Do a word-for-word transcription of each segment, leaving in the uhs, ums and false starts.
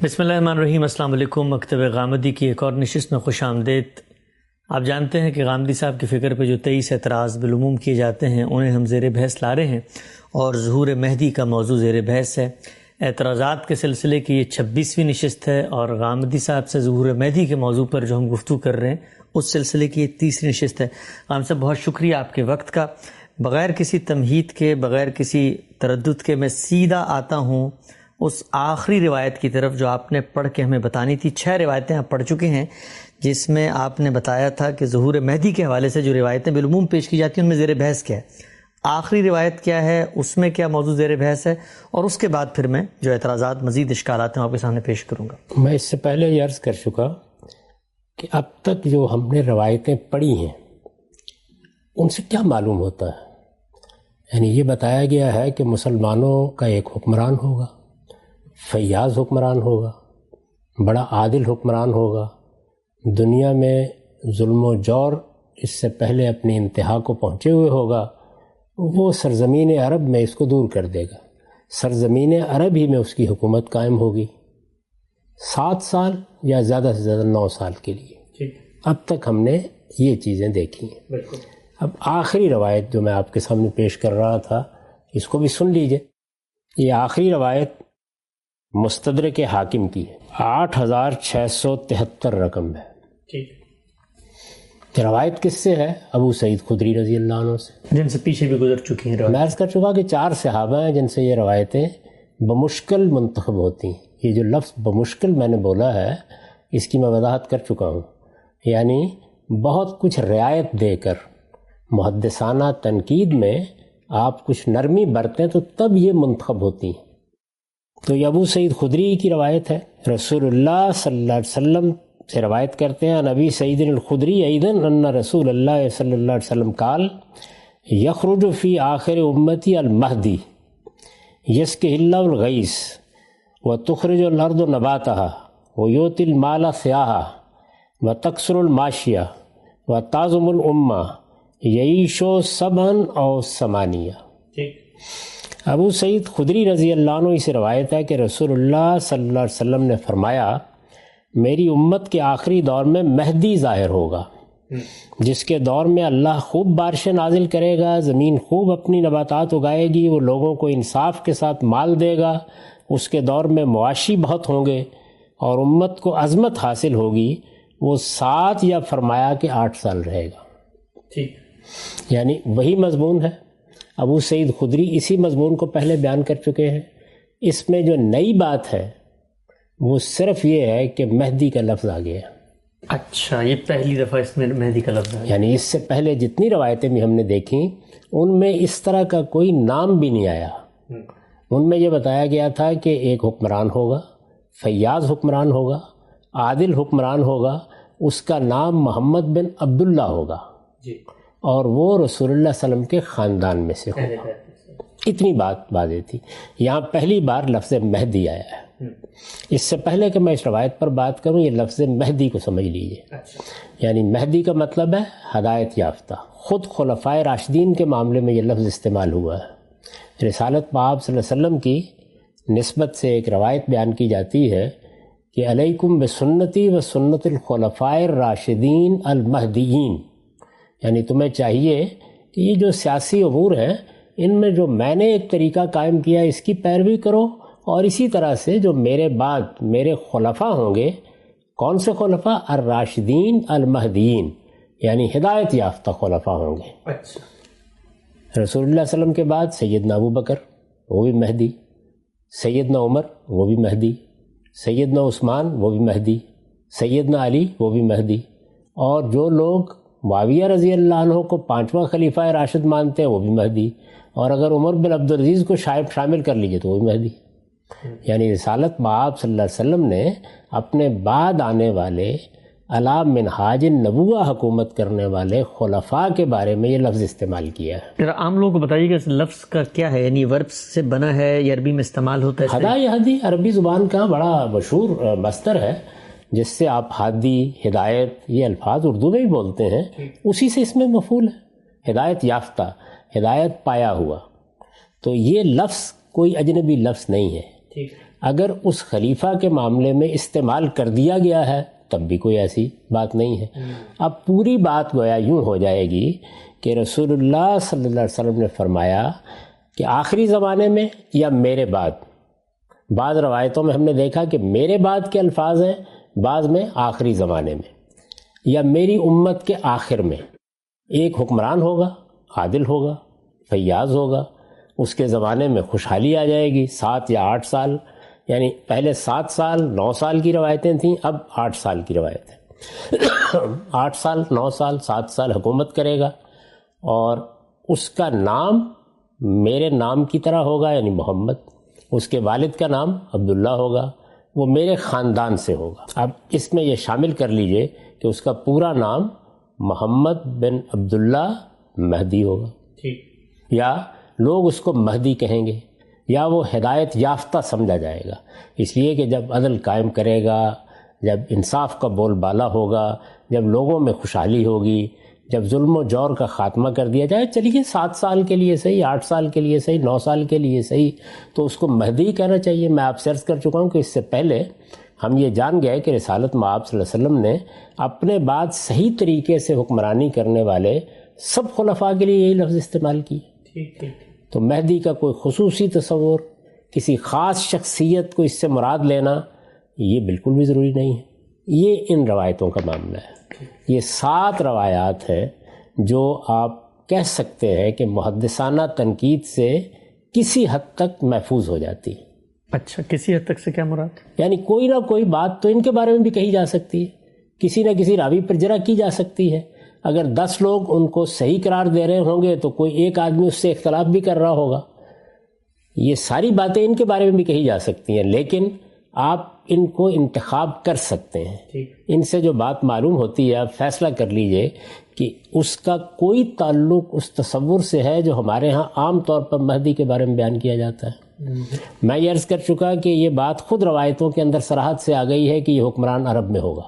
بسم اللہ الرحمن الرحیم۔ السلام علیکم۔ مکتب غامدی کی ایک اور نشست میں خوش آمدید۔ آپ جانتے ہیں کہ غامدی صاحب کی فکر پہ جو تیئیس اعتراض بالعموم کیے جاتے ہیں انہیں ہم زیر بحث لا رہے ہیں، اور ظہور مہدی کا موضوع زیر بحث ہے۔ اعتراضات کے سلسلے کی یہ چھبیسویں نشست ہے، اور غامدی صاحب سے ظہور مہدی کے موضوع پر جو ہم گفتگو کر رہے ہیں اس سلسلے کی یہ تیسری نشست ہے۔ غام صاحب بہت شکریہ آپ کے وقت کا۔ بغیر کسی تمہید کے، بغیر کسی تردد کے میں سیدھا آتا ہوں اس آخری روایت کی طرف جو آپ نے پڑھ کے ہمیں بتانی تھی۔ چھ روایتیں آپ پڑھ چکے ہیں جس میں آپ نے بتایا تھا کہ ظہور مہدی کے حوالے سے جو روایتیں بالعموم پیش کی جاتی ہیں ان میں زیر بحث کیا ہے، آخری روایت کیا ہے، اس میں کیا موضوع زیر بحث ہے، اور اس کے بعد پھر میں جو اعتراضات مزید اشکالات ہیں آپ کے سامنے پیش کروں گا۔ میں اس سے پہلے یہ عرض کر چکا کہ اب تک جو ہم نے روایتیں پڑھی ہیں ان سے کیا معلوم ہوتا ہے؟ یعنی یہ بتایا گیا ہے کہ مسلمانوں کا ایک حکمران ہوگا، فیاض حکمران ہوگا، بڑا عادل حکمران ہوگا، دنیا میں ظلم و جور اس سے پہلے اپنی انتہا کو پہنچے ہوئے ہوگا، وہ سرزمین عرب میں اس کو دور کر دے گا، سرزمین عرب ہی میں اس کی حکومت قائم ہوگی سات سال یا زیادہ سے زیادہ نو سال کے لیے۔ اب تک ہم نے یہ چیزیں دیکھی ہیں۔ اب آخری روایت جو میں آپ کے سامنے پیش کر رہا تھا اس کو بھی سن لیجئے۔ یہ آخری روایت مستدرک حاکم کی ہے، آٹھ ہزار چھ سو تہتر رقم ہے۔ روایت کس سے ہے؟ ابو سعید خدری رضی اللہ عنہ سے، جن سے پیچھے بھی گزر چکی ہیں۔ میں عرض کر چکا کہ چار صحابہ ہیں جن سے یہ روایتیں بمشکل منتخب ہوتی ہیں۔ یہ جو لفظ بمشکل میں نے بولا ہے اس کی میں وضاحت کر چکا ہوں، یعنی بہت کچھ رعایت دے کر محدثانہ تنقید میں آپ کچھ نرمی برتیں تو تب یہ منتخب ہوتی ہیں۔ تو یہ ابو سعید خدری کی روایت ہے، رسول اللہ صلی اللہ علیہ وسلم سے روایت کرتے ہیں، نبی سعید الخدری ایدن ان رسول اللہ صلی اللہ علیہ وسلم قال یخرج فی آخر امتی المہدی یسقی اللہ الغیث وتخرج الارض نباتها ویؤتی المال سیاحہ وتکثر الماشیہ وتعظم الامہ یعیش سبعا او ثمانیہ۔ ابو سعید خدری رضی اللہ عنہ سے روایت ہے کہ رسول اللہ صلی اللہ علیہ وسلم نے فرمایا میری امت کے آخری دور میں مہدی ظاہر ہوگا، جس کے دور میں اللہ خوب بارشیں نازل کرے گا، زمین خوب اپنی نباتات اگائے گی، وہ لوگوں کو انصاف کے ساتھ مال دے گا، اس کے دور میں مواشی بہت ہوں گے اور امت کو عظمت حاصل ہوگی۔ وہ سات یا فرمایا کہ آٹھ سال رہے گا، یعنی وہی مضمون ہے۔ ابو سعید خدری اسی مضمون کو پہلے بیان کر چکے ہیں۔ اس میں جو نئی بات ہے وہ صرف یہ ہے کہ مہدی کا لفظ آ گیا۔ اچھا، یہ پہلی دفعہ اس میں مہدی کا لفظ ہے، یعنی اس سے پہلے جتنی روایتیں بھی ہم نے دیکھیں ان میں اس طرح کا کوئی نام بھی نہیں آیا۔ ان میں یہ بتایا گیا تھا کہ ایک حکمران ہوگا، فیاض حکمران ہوگا، عادل حکمران ہوگا، اس کا نام محمد بن عبداللہ ہوگا، اور وہ رسول اللہ صلی اللہ علیہ وسلم کے خاندان میں سے ہوگا۔ اتنی بات واضح تھی۔ یہاں پہلی بار لفظ مہدی آیا ہے۔ اس سے پہلے کہ میں اس روایت پر بات کروں یہ لفظ مہدی کو سمجھ لیجئے۔ یعنی مہدی کا مطلب ہے ہدایت یافتہ۔ خود خلفائے راشدین کے معاملے میں یہ لفظ استعمال ہوا ہے۔ رسالت پاک صلی اللہ علیہ وسلم کی نسبت سے ایک روایت بیان کی جاتی ہے کہ علیکم بسنتی و سنت الخلفائے الراشدین المہدیین، یعنی تمہیں چاہیے کہ یہ جو سیاسی امور ہیں ان میں جو میں نے ایک طریقہ قائم کیا اس کی پیروی کرو، اور اسی طرح سے جو میرے بعد میرے خلفاء ہوں گے، کون سے خلفاء؟ الراشدین المہدیین، یعنی ہدایت یافتہ خلفاء ہوں گے۔ اچھا، رسول اللہ صلی اللہ علیہ وسلم کے بعد سیدنا ابو بکر وہ بھی مہدی، سیدنا عمر وہ بھی مہدی، سیدنا عثمان وہ بھی مہدی، سیدنا علی وہ بھی مہدی، اور جو لوگ معاویہ رضی اللہ عنہ کو پانچواں خلیفہ راشد مانتے ہیں وہ بھی مہدی، اور اگر عمر بن عبدالعزیز کو شاید شامل کر لیجئے تو وہ بھی مہدی۔ یعنی رسالت مآب صلی اللہ علیہ وسلم نے اپنے بعد آنے والے علی منہاج النبوہ حکومت کرنے والے خلفاء کے بارے میں یہ لفظ استعمال کیا ہے۔ ذرا عام لوگوں کو بتائیے کہ اس لفظ کا کیا ہے، یعنی ورب سے بنا ہے یا عربی میں استعمال ہوتا ہے؟ ہدا یہدی عربی زبان کا بڑا مشہور مصدر ہے جس سے آپ ہادی، ہدایت، یہ الفاظ اردو میں بھی بولتے ہیں، اسی سے اس میں مفعول ہے، ہدایت یافتہ، ہدایت پایا ہوا۔ تو یہ لفظ کوئی اجنبی لفظ نہیں ہے۔ اگر اس خلیفہ کے معاملے میں استعمال کر دیا گیا ہے تب بھی کوئی ایسی بات نہیں ہے. اب پوری بات گویا یوں ہو جائے گی کہ رسول اللہ صلی اللہ علیہ وسلم نے فرمایا کہ آخری زمانے میں یا میرے بعد. بعض روایتوں میں ہم نے دیکھا کہ میرے بعد کے الفاظ ہیں، بعض میں آخری زمانے میں یا میری امت کے آخر میں. ایک حکمران ہوگا، عادل ہوگا، فیاض ہوگا، اس کے زمانے میں خوشحالی آ جائے گی. سات یا آٹھ سال، یعنی پہلے سات سال نو سال کی روایتیں تھیں، اب آٹھ سال کی روایت ہے. آٹھ سال نو سال سات سال حکومت کرے گا اور اس کا نام میرے نام کی طرح ہوگا، یعنی محمد. اس کے والد کا نام عبداللہ ہوگا، وہ میرے خاندان سے ہوگا. اب اس میں یہ شامل کر لیجئے کہ اس کا پورا نام محمد بن عبداللہ مہدی ہوگا. یا لوگ اس کو مہدی کہیں گے یا وہ ہدایت یافتہ سمجھا جائے گا، اس لیے کہ جب عدل قائم کرے گا، جب انصاف کا بول بالا ہوگا، جب لوگوں میں خوشحالی ہوگی، جب ظلم و جور کا خاتمہ کر دیا جائے، چلیے سات سال کے لیے صحیح، آٹھ سال کے لیے صحیح، نو سال کے لیے صحیح، تو اس کو مہدی کہنا چاہیے. میں آپ سے عرض کر چکا ہوں کہ اس سے پہلے ہم یہ جان گئے کہ رسالت مآب صلی اللہ علیہ وسلم نے اپنے بعد صحیح طریقے سے حکمرانی کرنے والے سب خلفاء کے لیے یہی لفظ استعمال کیے. تو مہدی کا کوئی خصوصی تصور، کسی خاص شخصیت کو اس سے مراد لینا، یہ بالکل بھی ضروری نہیں ہے. یہ ان روایتوں کا معاملہ ہے. یہ سات روایات ہیں جو آپ کہہ سکتے ہیں کہ محدثانہ تنقید سے کسی حد تک محفوظ ہو جاتی ہیں. اچھا، کسی حد تک سے کیا مراد؟ یعنی کوئی نہ کوئی بات تو ان کے بارے میں بھی کہی جا سکتی ہے، کسی نہ کسی راوی پر جرح کی جا سکتی ہے. اگر دس لوگ ان کو صحیح قرار دے رہے ہوں گے تو کوئی ایک آدمی اس سے اختلاف بھی کر رہا ہوگا. یہ ساری باتیں ان کے بارے میں بھی کہی جا سکتی ہیں، لیکن آپ ان کو انتخاب کر سکتے ہیں. ان سے جو بات معلوم ہوتی ہے آپ فیصلہ کر لیجئے کہ اس کا کوئی تعلق اس تصور سے ہے جو ہمارے ہاں عام طور پر مہدی کے بارے میں بیان کیا جاتا ہے. میں یہ عرض کر چکا کہ یہ بات خود روایتوں کے اندر صراحت سے آ گئی ہے کہ یہ حکمران عرب میں ہوگا.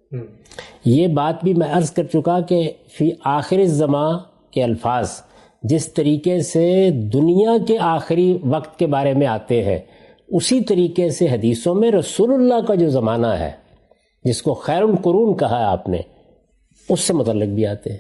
یہ بات بھی میں عرض کر چکا کہ فی آخر الزمان کے الفاظ جس طریقے سے دنیا کے آخری وقت کے بارے میں آتے ہیں، اسی طریقے سے حدیثوں میں رسول اللہ کا جو زمانہ ہے جس کو خیر القرون کہا ہے آپ نے، اس سے متعلق بھی آتے ہیں.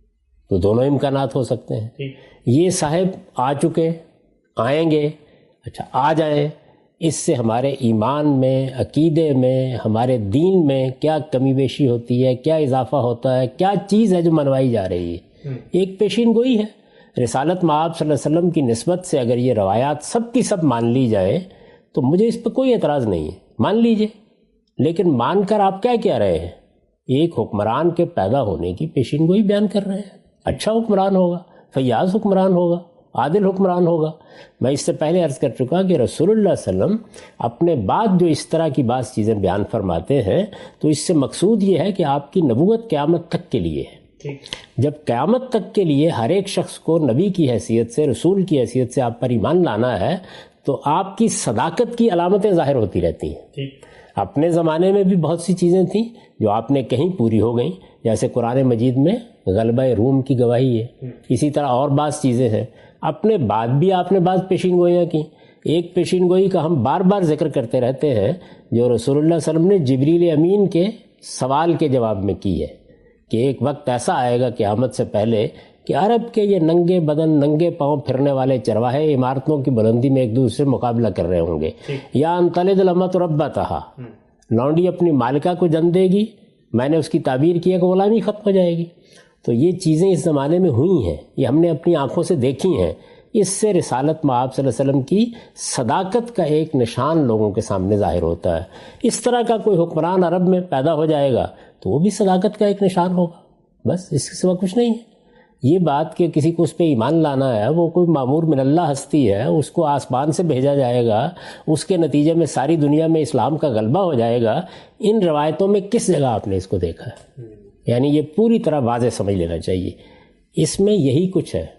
تو دونوں امکانات ہو سکتے ہیں. یہ صاحب آ چکے، آئیں گے، اچھا آ جائیں، اس سے ہمارے ایمان میں، عقیدے میں، ہمارے دین میں کیا کمی بیشی ہوتی ہے، کیا اضافہ ہوتا ہے، کیا چیز ہے جو منوائی جا رہی ہے. ایک پیشین گوئی ہے. رسالت مآب صلی اللہ علیہ وسلم کی نسبت سے اگر یہ روایات سب کی سب مان لی جائے تو مجھے اس پہ کوئی اعتراض نہیں ہے، مان لیجئے. لیکن مان کر آپ کیا کہہ رہے ہیں؟ ایک حکمران کے پیدا ہونے کی پیشین گوئی بیان کر رہے ہیں. اچھا حکمران ہوگا، فیاض حکمران ہوگا، عادل حکمران ہوگا. میں اس سے پہلے عرض کر چکا کہ رسول اللہ صلی اللہ علیہ وسلم اپنے بعد جو اس طرح کی بعض چیزیں بیان فرماتے ہیں تو اس سے مقصود یہ ہے کہ آپ کی نبوت قیامت تک کے لیے ہے. جب قیامت تک کے لیے ہر ایک شخص کو نبی کی حیثیت سے، رسول کی حیثیت سے آپ پر ایمان لانا ہے تو آپ کی صداقت کی علامتیں ظاہر ہوتی رہتی ہیں. اپنے زمانے میں بھی بہت سی چیزیں تھیں جو آپ نے کہیں پوری ہو گئیں، جیسے قرآن مجید میں غلبہ روم کی گواہی ہے. اسی طرح اور بعض چیزیں ہیں. اپنے بعد بھی آپ نے بعض پیشین گوئیاں کی. ایک پیشین گوئی کا ہم بار بار ذکر کرتے رہتے ہیں جو رسول اللہ صلی اللہ علیہ وسلم نے جبریل امین کے سوال کے جواب میں کی ہے کہ ایک وقت ایسا آئے گا قیامت سے پہلے کہ عرب کے یہ ننگے بدن، ننگے پاؤں پھرنے والے چرواہے عمارتوں کی بلندی میں ایک دوسرے مقابلہ کر رہے ہوں گے. یا انطلد الامۃ ربتہا، لونڈی اپنی مالکہ کو جن دے گی. میں نے اس کی تعبیر کی ہے کہ غلامی ختم ہو جائے گی. تو یہ چیزیں اس زمانے میں ہوئی ہیں، یہ ہم نے اپنی آنکھوں سے دیکھی ہیں. اس سے رسالت مآب صلی اللہ علیہ وسلم کی صداقت کا ایک نشان لوگوں کے سامنے ظاہر ہوتا ہے. اس طرح کا کوئی حکمران عرب میں پیدا ہو جائے گا تو وہ بھی صداقت کا ایک نشان ہوگا. بس اس کے سوا کچھ نہیں ہے. یہ بات کہ کسی کو اس پہ ایمان لانا ہے، وہ کوئی معمور من اللہ ہستی ہے، اس کو آسمان سے بھیجا جائے گا، اس کے نتیجے میں ساری دنیا میں اسلام کا غلبہ ہو جائے گا. ان روایتوں میں کس جگہ آپ نے اس کو دیکھا ہے؟ یعنی یہ پوری طرح واضح سمجھ لینا چاہیے. اس میں یہی کچھ ہے،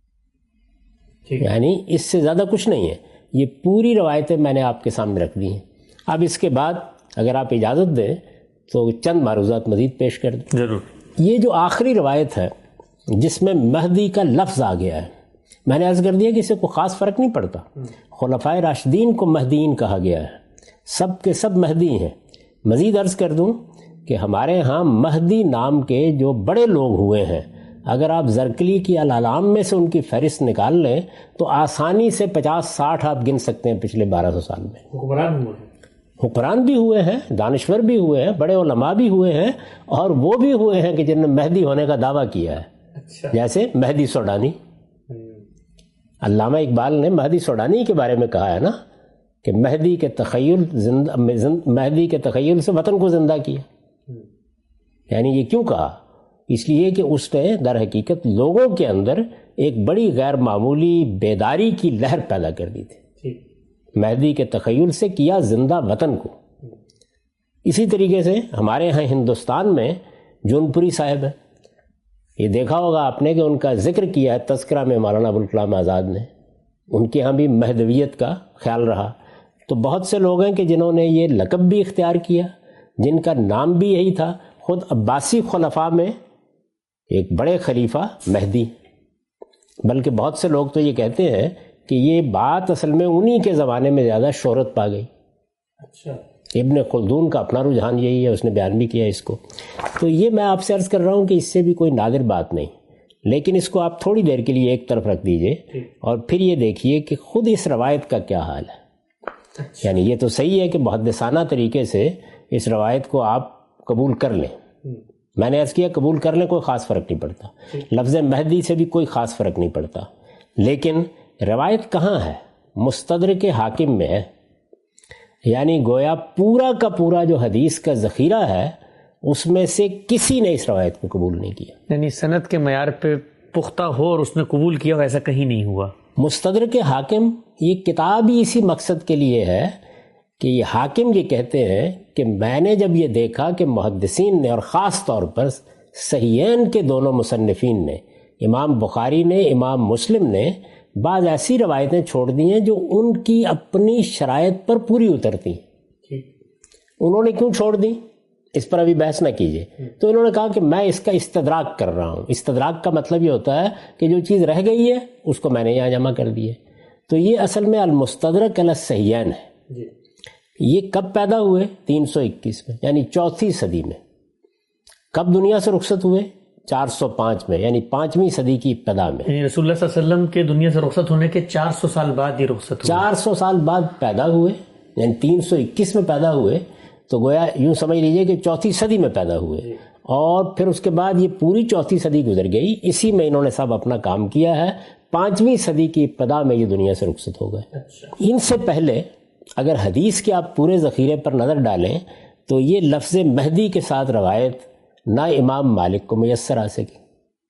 یعنی اس سے زیادہ کچھ نہیں ہے. یہ پوری روایتیں میں نے آپ کے سامنے رکھ دی ہیں. اب اس کے بعد اگر آپ اجازت دیں تو چند معروضات مزید پیش کر دیں. ضرور. یہ جو آخری روایت ہے جس میں مہدی کا لفظ آ گیا ہے، میں نے عرض کر دیا کہ اس سے کوئی خاص فرق نہیں پڑتا. خلفائے راشدین کو مہدیین کہا گیا ہے، سب کے سب مہدی ہیں۔ مزید عرض کر دوں کہ ہمارے ہاں مہدی نام کے جو بڑے لوگ ہوئے ہیں، اگر آپ زرکلی کی العلام میں سے ان کی فہرست نکال لیں تو آسانی سے پچاس ساٹھ آپ گن سکتے ہیں پچھلے بارہ سو سال میں۔ حکمران ہوئے ہیں، حکمران بھی ہوئے ہیں، دانشور بھی ہوئے ہیں، بڑے علماء بھی ہوئے ہیں، اور وہ بھی ہوئے ہیں کہ جنہوں نے مہدی ہونے کا دعویٰ کیا ہے۔ اچھا، جیسے مہدی سوڈانی۔ علامہ اقبال نے مہدی سوڈانی کے بارے میں کہا ہے نا کہ مہدی کے تخیل زندہ مہدی کے تخیل سے وطن کو زندہ کیا۔ یعنی یہ کیوں کہا؟ اس لیے کہ اس نے در حقیقت لوگوں کے اندر ایک بڑی غیر معمولی بیداری کی لہر پیدا کر دی تھی۔ مہدی کے تخیل سے کیا زندہ وطن کو۔ اسی طریقے سے ہمارے ہاں ہندوستان میں جون پوری صاحب ہے، یہ دیکھا ہوگا آپ نے کہ ان کا ذکر کیا ہے تذکرہ میں مولانا ابوالکلام آزاد نے، ان کے ہاں بھی مہدویت کا خیال رہا۔ تو بہت سے لوگ ہیں کہ جنہوں نے یہ لقب بھی اختیار کیا، جن کا نام بھی یہی تھا۔ خود عباسی خلفاء میں ایک بڑے خلیفہ مہدی، بلکہ بہت سے لوگ تو یہ کہتے ہیں کہ یہ بات اصل میں انہی کے زمانے میں زیادہ شہرت پا گئی۔ اچھا، ابن خلدون کا اپنا رجحان یہی ہے، اس نے بیان بھی کیا اس کو۔ تو یہ میں آپ سے عرض کر رہا ہوں کہ اس سے بھی کوئی نادر بات نہیں، لیکن اس کو آپ تھوڑی دیر کے لیے ایک طرف رکھ دیجئے اور پھر یہ دیکھیے کہ خود اس روایت کا کیا حال ہے۔ یعنی یہ تو صحیح ہے کہ محدثانہ طریقے سے اس روایت کو آپ قبول کر لیں، میں نے عرض کیا قبول کر لیں، کوئی خاص فرق نہیں پڑتا، لفظ مہدی سے بھی کوئی خاص فرق نہیں پڑتا، لیکن روایت کہاں ہے؟ مستدرک حاکم میں ہے۔ یعنی گویا پورا کا پورا جو حدیث کا ذخیرہ ہے اس میں سے کسی نے اس روایت کو قبول نہیں کیا، یعنی سند کے معیار پہ پختہ ہو اور اس نے قبول کیا، ویسا کہیں نہیں ہوا۔ مستدرک حاکم یہ کتاب ہی اسی مقصد کے لیے ہے کہ یہ حاکم یہ کہتے ہیں کہ میں نے جب یہ دیکھا کہ محدثین نے اور خاص طور پر صحیحین کے دونوں مصنفین نے، امام بخاری نے، امام مسلم نے بعض ایسی روایتیں چھوڑ دی ہیں جو ان کی اپنی شرائط پر پوری اترتی ہیں۔ انہوں نے کیوں چھوڑ دی اس پر ابھی بحث نہ کیجیے، تو انہوں نے کہا کہ میں اس کا استدراک کر رہا ہوں۔ استدراک کا مطلب یہ ہوتا ہے کہ جو چیز رہ گئی ہے اس کو میں نے یہاں جمع کر دی ہے۔ تو یہ اصل میں المستدرک علی الصحیحین ہے۔ یہ کب پیدا ہوئے؟ تین سو اکیس میں، یعنی چوتھی صدی میں۔ کب دنیا سے رخصت ہوئے؟ چار سو پانچ میں، یعنی پانچویں صدی کی ابتدا میں۔ یعنی رسول اللہ صلی اللہ علیہ وسلم کے دنیا سے رخصت ہونے کے چار سو سال بعد یہ رخصت ہوئے۔ چار سو سال بعد پیدا ہوئے، یعنی تین سو اکیس میں پیدا ہوئے، تو گویا یوں سمجھ لیجئے کہ چوتھی صدی میں پیدا ہوئے، اور پھر اس کے بعد یہ پوری چوتھی صدی گزر گئی، اسی میں انہوں نے سب اپنا کام کیا ہے۔ پانچویں صدی کی ابتدا میں یہ دنیا سے رخصت ہو گئے۔ ان سے پہلے اگر حدیث کے آپ پورے ذخیرے پر نظر ڈالیں تو یہ لفظ مہدی کے ساتھ روایت نہ امام مالک کو میسر آ سکی،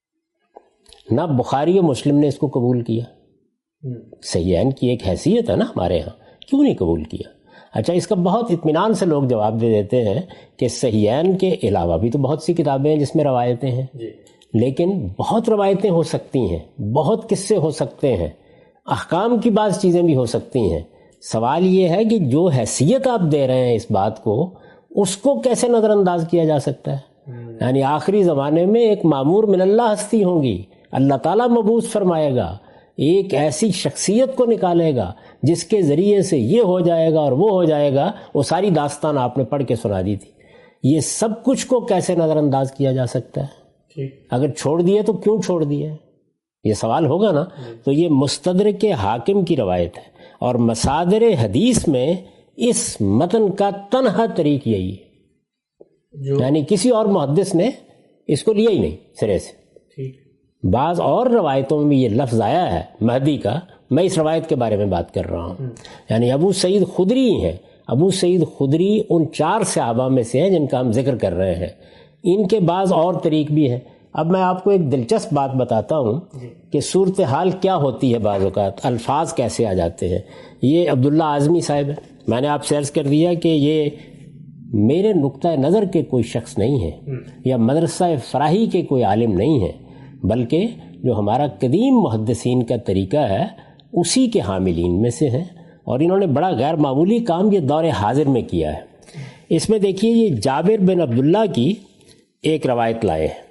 نہ بخاری و مسلم نے اس کو قبول کیا۔ صحیحین کی ایک حیثیت ہے نا ہمارے ہاں، کیوں نہیں قبول کیا؟ اچھا، اس کا بہت اطمینان سے لوگ جواب دے دیتے ہیں کہ صحیحین کے علاوہ بھی تو بہت سی کتابیں ہیں جس میں روایتیں ہیں، لیکن بہت روایتیں ہو سکتی ہیں، بہت قصے ہو سکتے ہیں، احکام کی بعض چیزیں بھی ہو سکتی ہیں۔ سوال یہ ہے کہ جو حیثیت آپ دے رہے ہیں اس بات کو، اس کو کیسے نظر انداز کیا جا سکتا ہے؟ یعنی آخری زمانے میں ایک مامور من اللہ ہستی ہوں گی، اللہ تعالیٰ مبعوث فرمائے گا، ایک ایسی شخصیت کو نکالے گا جس کے ذریعے سے یہ ہو جائے گا اور وہ ہو جائے گا، وہ ساری داستان آپ نے پڑھ کے سنا دی تھی۔ یہ سب کچھ کو کیسے نظر انداز کیا جا سکتا ہے؟ اگر چھوڑ دیے تو کیوں چھوڑ دیے؟ یہ سوال ہوگا نا۔ تو یہ مستدرک حاکم کی روایت ہے، اور مصادر حدیث میں اس متن کا تنہا طریق یہی ہے، یعنی کسی اور محدث نے اس کو لیا ہی نہیں سرے سے۔ بعض اور روایتوں میں بھی یہ لفظ آیا ہے مہدی کا، میں اس روایت کے بارے میں بات کر رہا ہوں۔ یعنی ابو سعید خدری ہیں، ابو سعید خدری ان چار صحابہ میں سے ہیں جن کا ہم ذکر کر رہے ہیں، ان کے بعض اور طریق بھی ہیں۔ اب میں آپ کو ایک دلچسپ بات بتاتا ہوں کہ صورتحال کیا ہوتی ہے، بعض اوقات الفاظ کیسے آ جاتے ہیں۔ یہ عبداللہ اعظمی صاحب ہے، میں نے آپ سے عرض کر دیا کہ یہ میرے نقطہ نظر کے کوئی شخص نہیں ہے، یا مدرسہ فراہی کے کوئی عالم نہیں ہے، بلکہ جو ہمارا قدیم محدثین کا طریقہ ہے اسی کے حاملین میں سے ہیں، اور انہوں نے بڑا غیر معمولی کام یہ دور حاضر میں کیا ہے۔ اس میں دیکھیے یہ جابر بن عبداللہ کی ایک روایت لائے ہیں۔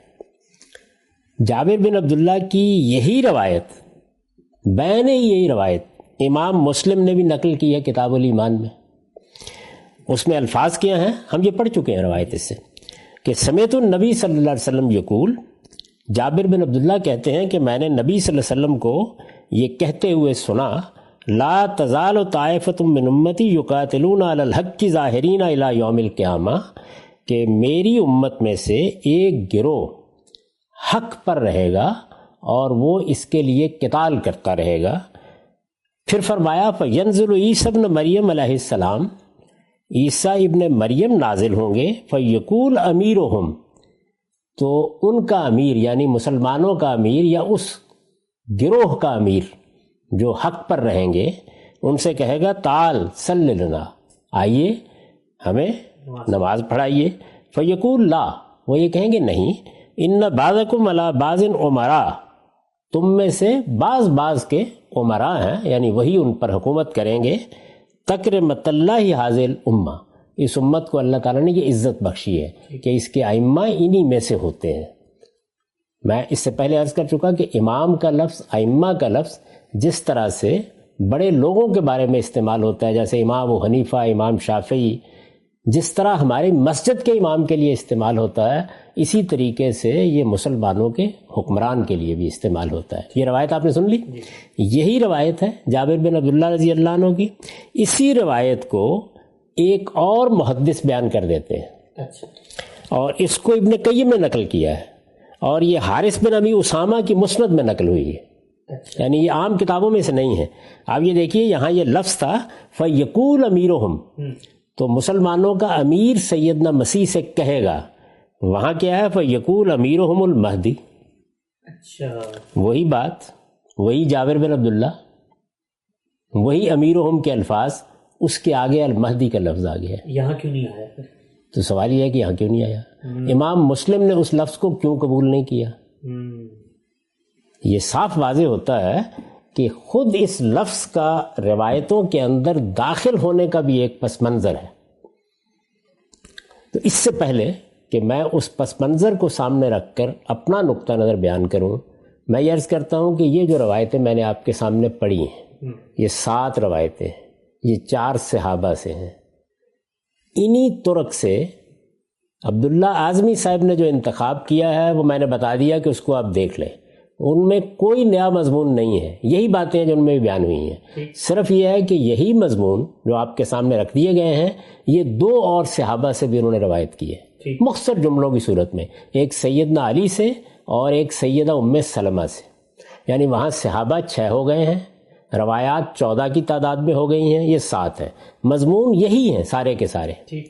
جابر بن عبداللہ کی یہی روایت، بین یہی روایت امام مسلم نے بھی نقل کی ہے کتاب الایمان میں، اس میں الفاظ کیا ہیں ہم یہ پڑھ چکے ہیں روایت اس سے کہ سمیت النبی صلی اللہ علیہ وسلم یقول، جابر بن عبداللہ کہتے ہیں کہ میں نے نبی صلی اللہ علیہ وسلم کو یہ کہتے ہوئے سنا، لا تزال طائفۃ من امتی یقاتلون علی الحق ظاہرین الی یوم القیامہ، کہ میری امت میں سے ایک گروہ حق پر رہے گا اور وہ اس کے لیے قتال کرتا رہے گا۔ پھر فرمایا فینزل عیسی ابن مریم علیہ السلام، عیسیٰ ابن مریم نازل ہوں گے، فیقول امیرہم، تو ان کا امیر یعنی مسلمانوں کا امیر یا اس گروہ کا امیر جو حق پر رہیں گے ان سے کہے گا تعال صلی لنا، آئیے ہمیں نماز پڑھائیے۔ فیقول لا، وہ یہ کہیں گے نہیں، ان بعضکم علی بعض امراء، تم میں سے بعض بعض کے امراء ہیں، یعنی وہی ان پر حکومت کریں گے۔ تکرمت اللہ حاضل امہ، اس امت کو اللہ تعالیٰ نے یہ عزت بخشی ہے کہ اس کے ائمہ انہی میں سے ہوتے ہیں۔ میں اس سے پہلے عرض کر چکا کہ امام کا لفظ، ائمہ کا لفظ جس طرح سے بڑے لوگوں کے بارے میں استعمال ہوتا ہے، جیسے امام ابو حنیفہ، امام شافعی، جس طرح ہماری مسجد کے امام کے لیے استعمال ہوتا ہے، اسی طریقے سے یہ مسلمانوں کے حکمران کے لیے بھی استعمال ہوتا ہے۔ یہ روایت آپ نے سن لی، یہی روایت ہے جابر بن عبداللہ رضی اللہ عنہ کی۔ اسی روایت کو ایک اور محدث بیان کر دیتے ہیں اور اس کو ابن قیم نے نقل کیا ہے، اور یہ حارث بن ابی اسامہ کی مسند میں نقل ہوئی ہے، یعنی یہ عام کتابوں میں سے نہیں ہے۔ آپ یہ دیکھیے یہاں یہ لفظ تھا فیقول امیرہم، تو مسلمانوں کا امیر سیدنا مسیح سے کہے گا، وہاں کیا ہے فیقول امیرہم المہدی۔ اچھا، وہی بات، وہی جابر بن عبداللہ، وہی امیرہم کے الفاظ، اس کے آگے المہدی کا لفظ آ گیا ہے۔ یہاں کیوں نہیں آیا پھر؟ تو سوال یہ ہے کہ یہاں کیوں نہیں آیا؟ امام مسلم نے اس لفظ کو کیوں قبول نہیں کیا؟ یہ صاف واضح ہوتا ہے کہ خود اس لفظ کا روایتوں کے اندر داخل ہونے کا بھی ایک پس منظر ہے۔ تو اس سے پہلے کہ میں اس پس منظر کو سامنے رکھ کر اپنا نقطہ نظر بیان کروں، میں یہ عرض کرتا ہوں کہ یہ جو روایتیں میں نے آپ کے سامنے پڑھی ہیں، یہ سات روایتیں، یہ چار صحابہ سے ہیں۔ انہی طرق سے عبداللہ اعظمی صاحب نے جو انتخاب کیا ہے وہ میں نے بتا دیا کہ اس کو آپ دیکھ لیں، ان میں کوئی نیا مضمون نہیں ہے، یہی باتیں جو ان میں بیان ہوئی ہیں، صرف یہ ہے کہ یہی مضمون جو آپ کے سامنے رکھ دیے گئے ہیں یہ دو اور صحابہ سے بھی انہوں نے روایت کی ہے، مختصر جملوں کی صورت میں، ایک سیدنا علی سے اور ایک سیدہ ام سلمہ سے، یعنی وہاں صحابہ چھ ہو گئے ہیں، روایات چودہ کی تعداد میں ہو گئی ہیں، یہ سات ہیں، مضمون یہی ہیں سارے کے سارے،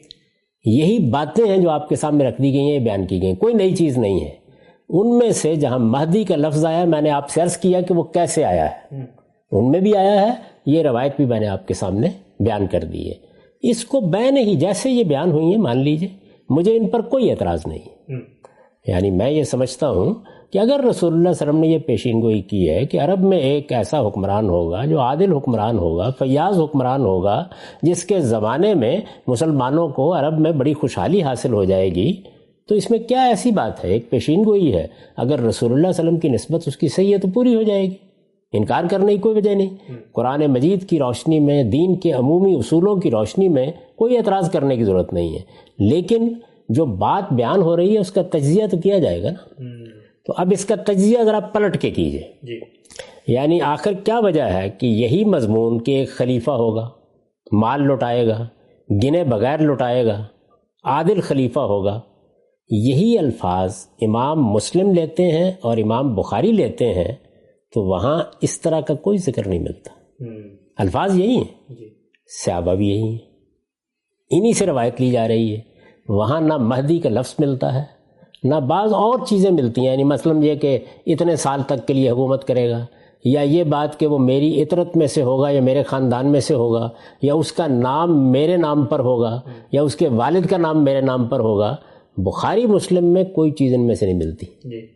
یہی باتیں ہیں جو آپ کے سامنے رکھ دی گئی ہیں، بیان کی گئی، کوئی نئی چیز نہیں ہے۔ ان میں سے جہاں مہدی کا لفظ آیا میں نے آپ سے عرض کیا کہ وہ کیسے آیا ہے، ان میں بھی آیا ہے، یہ روایت بھی میں نے آپ کے سامنے بیان کر دی ہے۔ اس کو بین ہی جیسے یہ بیان ہوئی ہیں مان لیجئے، مجھے ان پر کوئی اعتراض نہیں، یعنی میں یہ سمجھتا ہوں کہ اگر رسول اللہ صلی اللہ علیہ وسلم نے یہ پیشین گوئی کی ہے کہ عرب میں ایک ایسا حکمران ہوگا جو عادل حکمران ہوگا، فیاض حکمران ہوگا، جس کے زمانے میں مسلمانوں کو عرب میں بڑی خوشحالی حاصل ہو جائے گی، تو اس میں کیا ایسی بات ہے، ایک پیشین گوئی ہے، اگر رسول اللہ صلی اللہ علیہ وسلم کی نسبت اس کی صحیح ہے تو پوری ہو جائے گی، انکار کرنے کی کوئی وجہ نہیں۔ قرآن مجید کی روشنی میں، دین کے عمومی اصولوں کی روشنی میں کوئی اعتراض کرنے کی ضرورت نہیں ہے، لیکن جو بات بیان ہو رہی ہے اس کا تجزیہ تو کیا جائے گا نا۔ تو اب اس کا تجزیہ ذرا پلٹ کے کیجئے، یعنی آخر کیا وجہ ہے کہ یہی مضمون کہ ایک خلیفہ ہوگا، مال لٹائے گا، گنے بغیر لٹائے گا، عادل خلیفہ ہوگا، یہی الفاظ امام مسلم لیتے ہیں اور امام بخاری لیتے ہیں تو وہاں اس طرح کا کوئی ذکر نہیں ملتا، الفاظ یہی ہیں، صحابہ بھی یہی ہیں، انہی سے روایت لی جا رہی ہے، وہاں نہ مہدی کا لفظ ملتا ہے نہ بعض اور چیزیں ملتی ہیں، یعنی مثلا یہ کہ اتنے سال تک کے لیے حکومت کرے گا، یا یہ بات کہ وہ میری عطرت میں سے ہوگا یا میرے خاندان میں سے ہوگا، یا اس کا نام میرے نام پر ہوگا یا اس کے والد کا نام میرے نام پر ہوگا، بخاری مسلم میں کوئی چیز ان میں سے نہیں ملتی،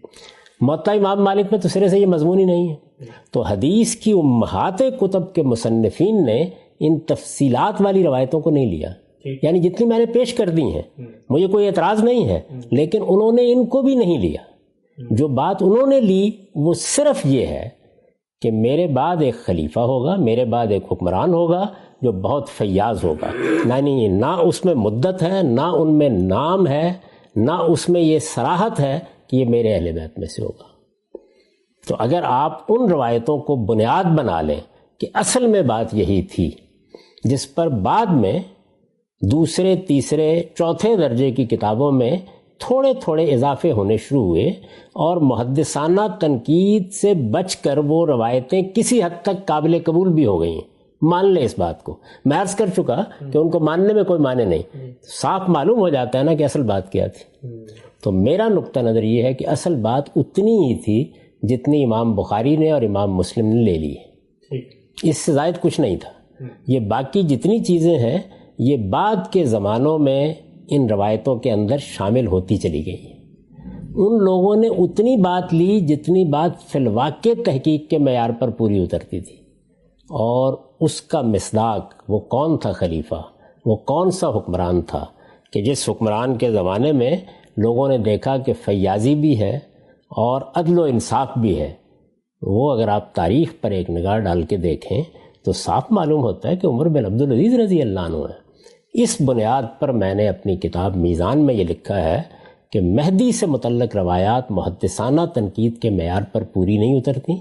موطا امام مالک میں تو سرے سے یہ مضمون ہی نہیں ہے۔ تو حدیث کی امہات کتب کے مصنفین نے ان تفصیلات والی روایتوں کو نہیں لیا، یعنی جتنی میں نے پیش کر دی ہیں مجھے کوئی اعتراض نہیں ہے، لیکن انہوں نے ان کو بھی نہیں لیا۔ جو بات انہوں نے لی وہ صرف یہ ہے کہ میرے بعد ایک خلیفہ ہوگا، میرے بعد ایک حکمران ہوگا جو بہت فیاض ہوگا، یعنی نہ اس میں مدت ہے، نہ ان میں نام ہے، نہ اس میں یہ صراحت ہے کہ یہ میرے اہل بیت میں سے ہوگا۔ تو اگر آپ ان روایتوں کو بنیاد بنا لیں کہ اصل میں بات یہی تھی، جس پر بعد میں دوسرے تیسرے چوتھے درجے کی کتابوں میں تھوڑے تھوڑے اضافے ہونے شروع ہوئے اور محدثانہ تنقید سے بچ کر وہ روایتیں کسی حد تک قابل قبول بھی ہو گئی ہیں، مان لیں اس بات کو۔ میں عرض کر چکا کہ ان کو ماننے میں کوئی معنی نہیں، صاف معلوم ہو جاتا ہے نا کہ اصل بات کیا تھی۔ تو میرا نقطہ نظر یہ ہے کہ اصل بات اتنی ہی تھی جتنی امام بخاری نے اور امام مسلم نے لے لی ہے، اس سے زائد کچھ نہیں تھا۔ یہ باقی جتنی چیزیں ہیں یہ بعد کے زمانوں میں ان روایتوں کے اندر شامل ہوتی چلی گئی ہیں۔ ان لوگوں نے اتنی بات لی جتنی بات فی الواقع تحقیق کے معیار پر پوری اترتی تھی، اور اس کا مصداق وہ کون تھا خلیفہ، وہ کون سا حکمران تھا کہ جس حکمران کے زمانے میں لوگوں نے دیکھا کہ فیاضی بھی ہے اور عدل و انصاف بھی ہے، وہ اگر آپ تاریخ پر ایک نگاہ ڈال کے دیکھیں تو صاف معلوم ہوتا ہے کہ عمر بن عبدالعزیز رضی اللہ عنہ ہے۔ اس بنیاد پر میں نے اپنی کتاب میزان میں یہ لکھا ہے کہ مہدی سے متعلق روایات محدثانہ تنقید کے معیار پر پوری نہیں اترتی،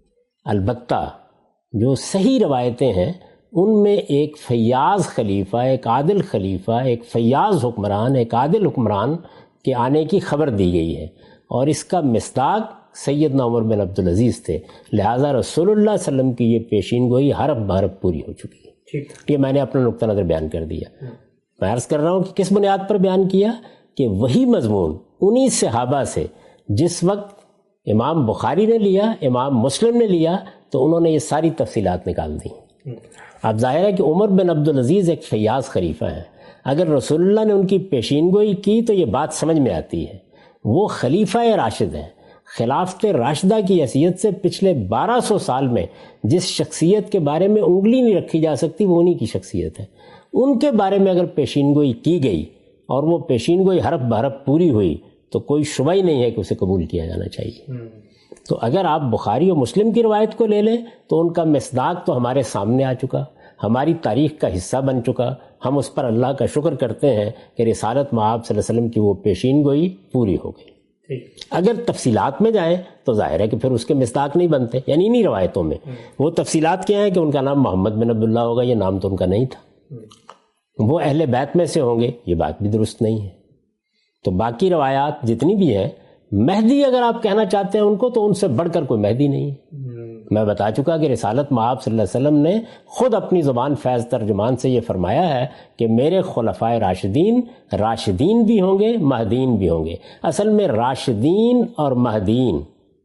البتہ جو صحیح روایتیں ہیں ان میں ایک فیاض خلیفہ، ایک عادل خلیفہ، ایک فیاض حکمران، ایک عادل حکمران کے آنے کی خبر دی گئی ہے، اور اس کا مصداق سیدنا عمر بن عبدالعزیز تھے، لہٰذا رسول اللہ صلی اللہ علیہ وسلم کی یہ پیشین گوئی حرف بحرف پوری ہو چکی ہے۔ یہ میں نے اپنا نقطہ نظر بیان کر دیا۔ میں عرض کر رہا ہوں کہ کس بنیاد پر بیان کیا کہ وہی مضمون انہی صحابہ سے جس وقت امام بخاری نے لیا، امام مسلم نے لیا، تو انہوں نے یہ ساری تفصیلات نکال دی۔ اب ظاہر ہے کہ عمر بن عبدالعزیز ایک فیاض خلیفہ ہیں، اگر رسول اللہ نے ان کی پیشین گوئی کی تو یہ بات سمجھ میں آتی ہے۔ وہ خلیفہ راشد ہیں، خلافت راشدہ کی حیثیت سے پچھلے بارہ سو سال میں جس شخصیت کے بارے میں انگلی نہیں رکھی جا سکتی وہ انہی کی شخصیت ہے۔ ان کے بارے میں اگر پیشین گوئی کی گئی اور وہ پیشین گوئی حرف بحرف پوری ہوئی تو کوئی شبہ ہی نہیں ہے کہ اسے قبول کیا جانا چاہیے۔ تو اگر آپ بخاری و مسلم کی روایت کو لے لیں تو ان کا مصداق تو ہمارے سامنے آ چکا، ہماری تاریخ کا حصہ بن چکا، ہم اس پر اللہ کا شکر کرتے ہیں کہ رسالت مآب صلی اللہ علیہ وسلم کی وہ پیشین گوئی پوری ہو گئی۔ اگر تفصیلات میں جائیں تو ظاہر ہے کہ پھر اس کے مصداق نہیں بنتے، یعنی انہی روایتوں میں وہ تفصیلات کیا ہیں کہ ان کا نام محمد بن عبداللہ ہوگا، یہ نام تو ان کا نہیں تھا، وہ اہل بیت میں سے ہوں گے، یہ بات بھی درست نہیں ہے۔ تو باقی روایات جتنی بھی ہیں، مہدی اگر آپ کہنا چاہتے ہیں ان کو تو ان سے بڑھ کر کوئی مہدی نہیں ہے۔ میں بتا چکا کہ رسالت مآب صلی اللہ علیہ وسلم نے خود اپنی زبان فیض ترجمان سے یہ فرمایا ہے کہ میرے خلفائے راشدین راشدین بھی ہوں گے، مہدین بھی ہوں گے۔ اصل میں راشدین اور مہدین،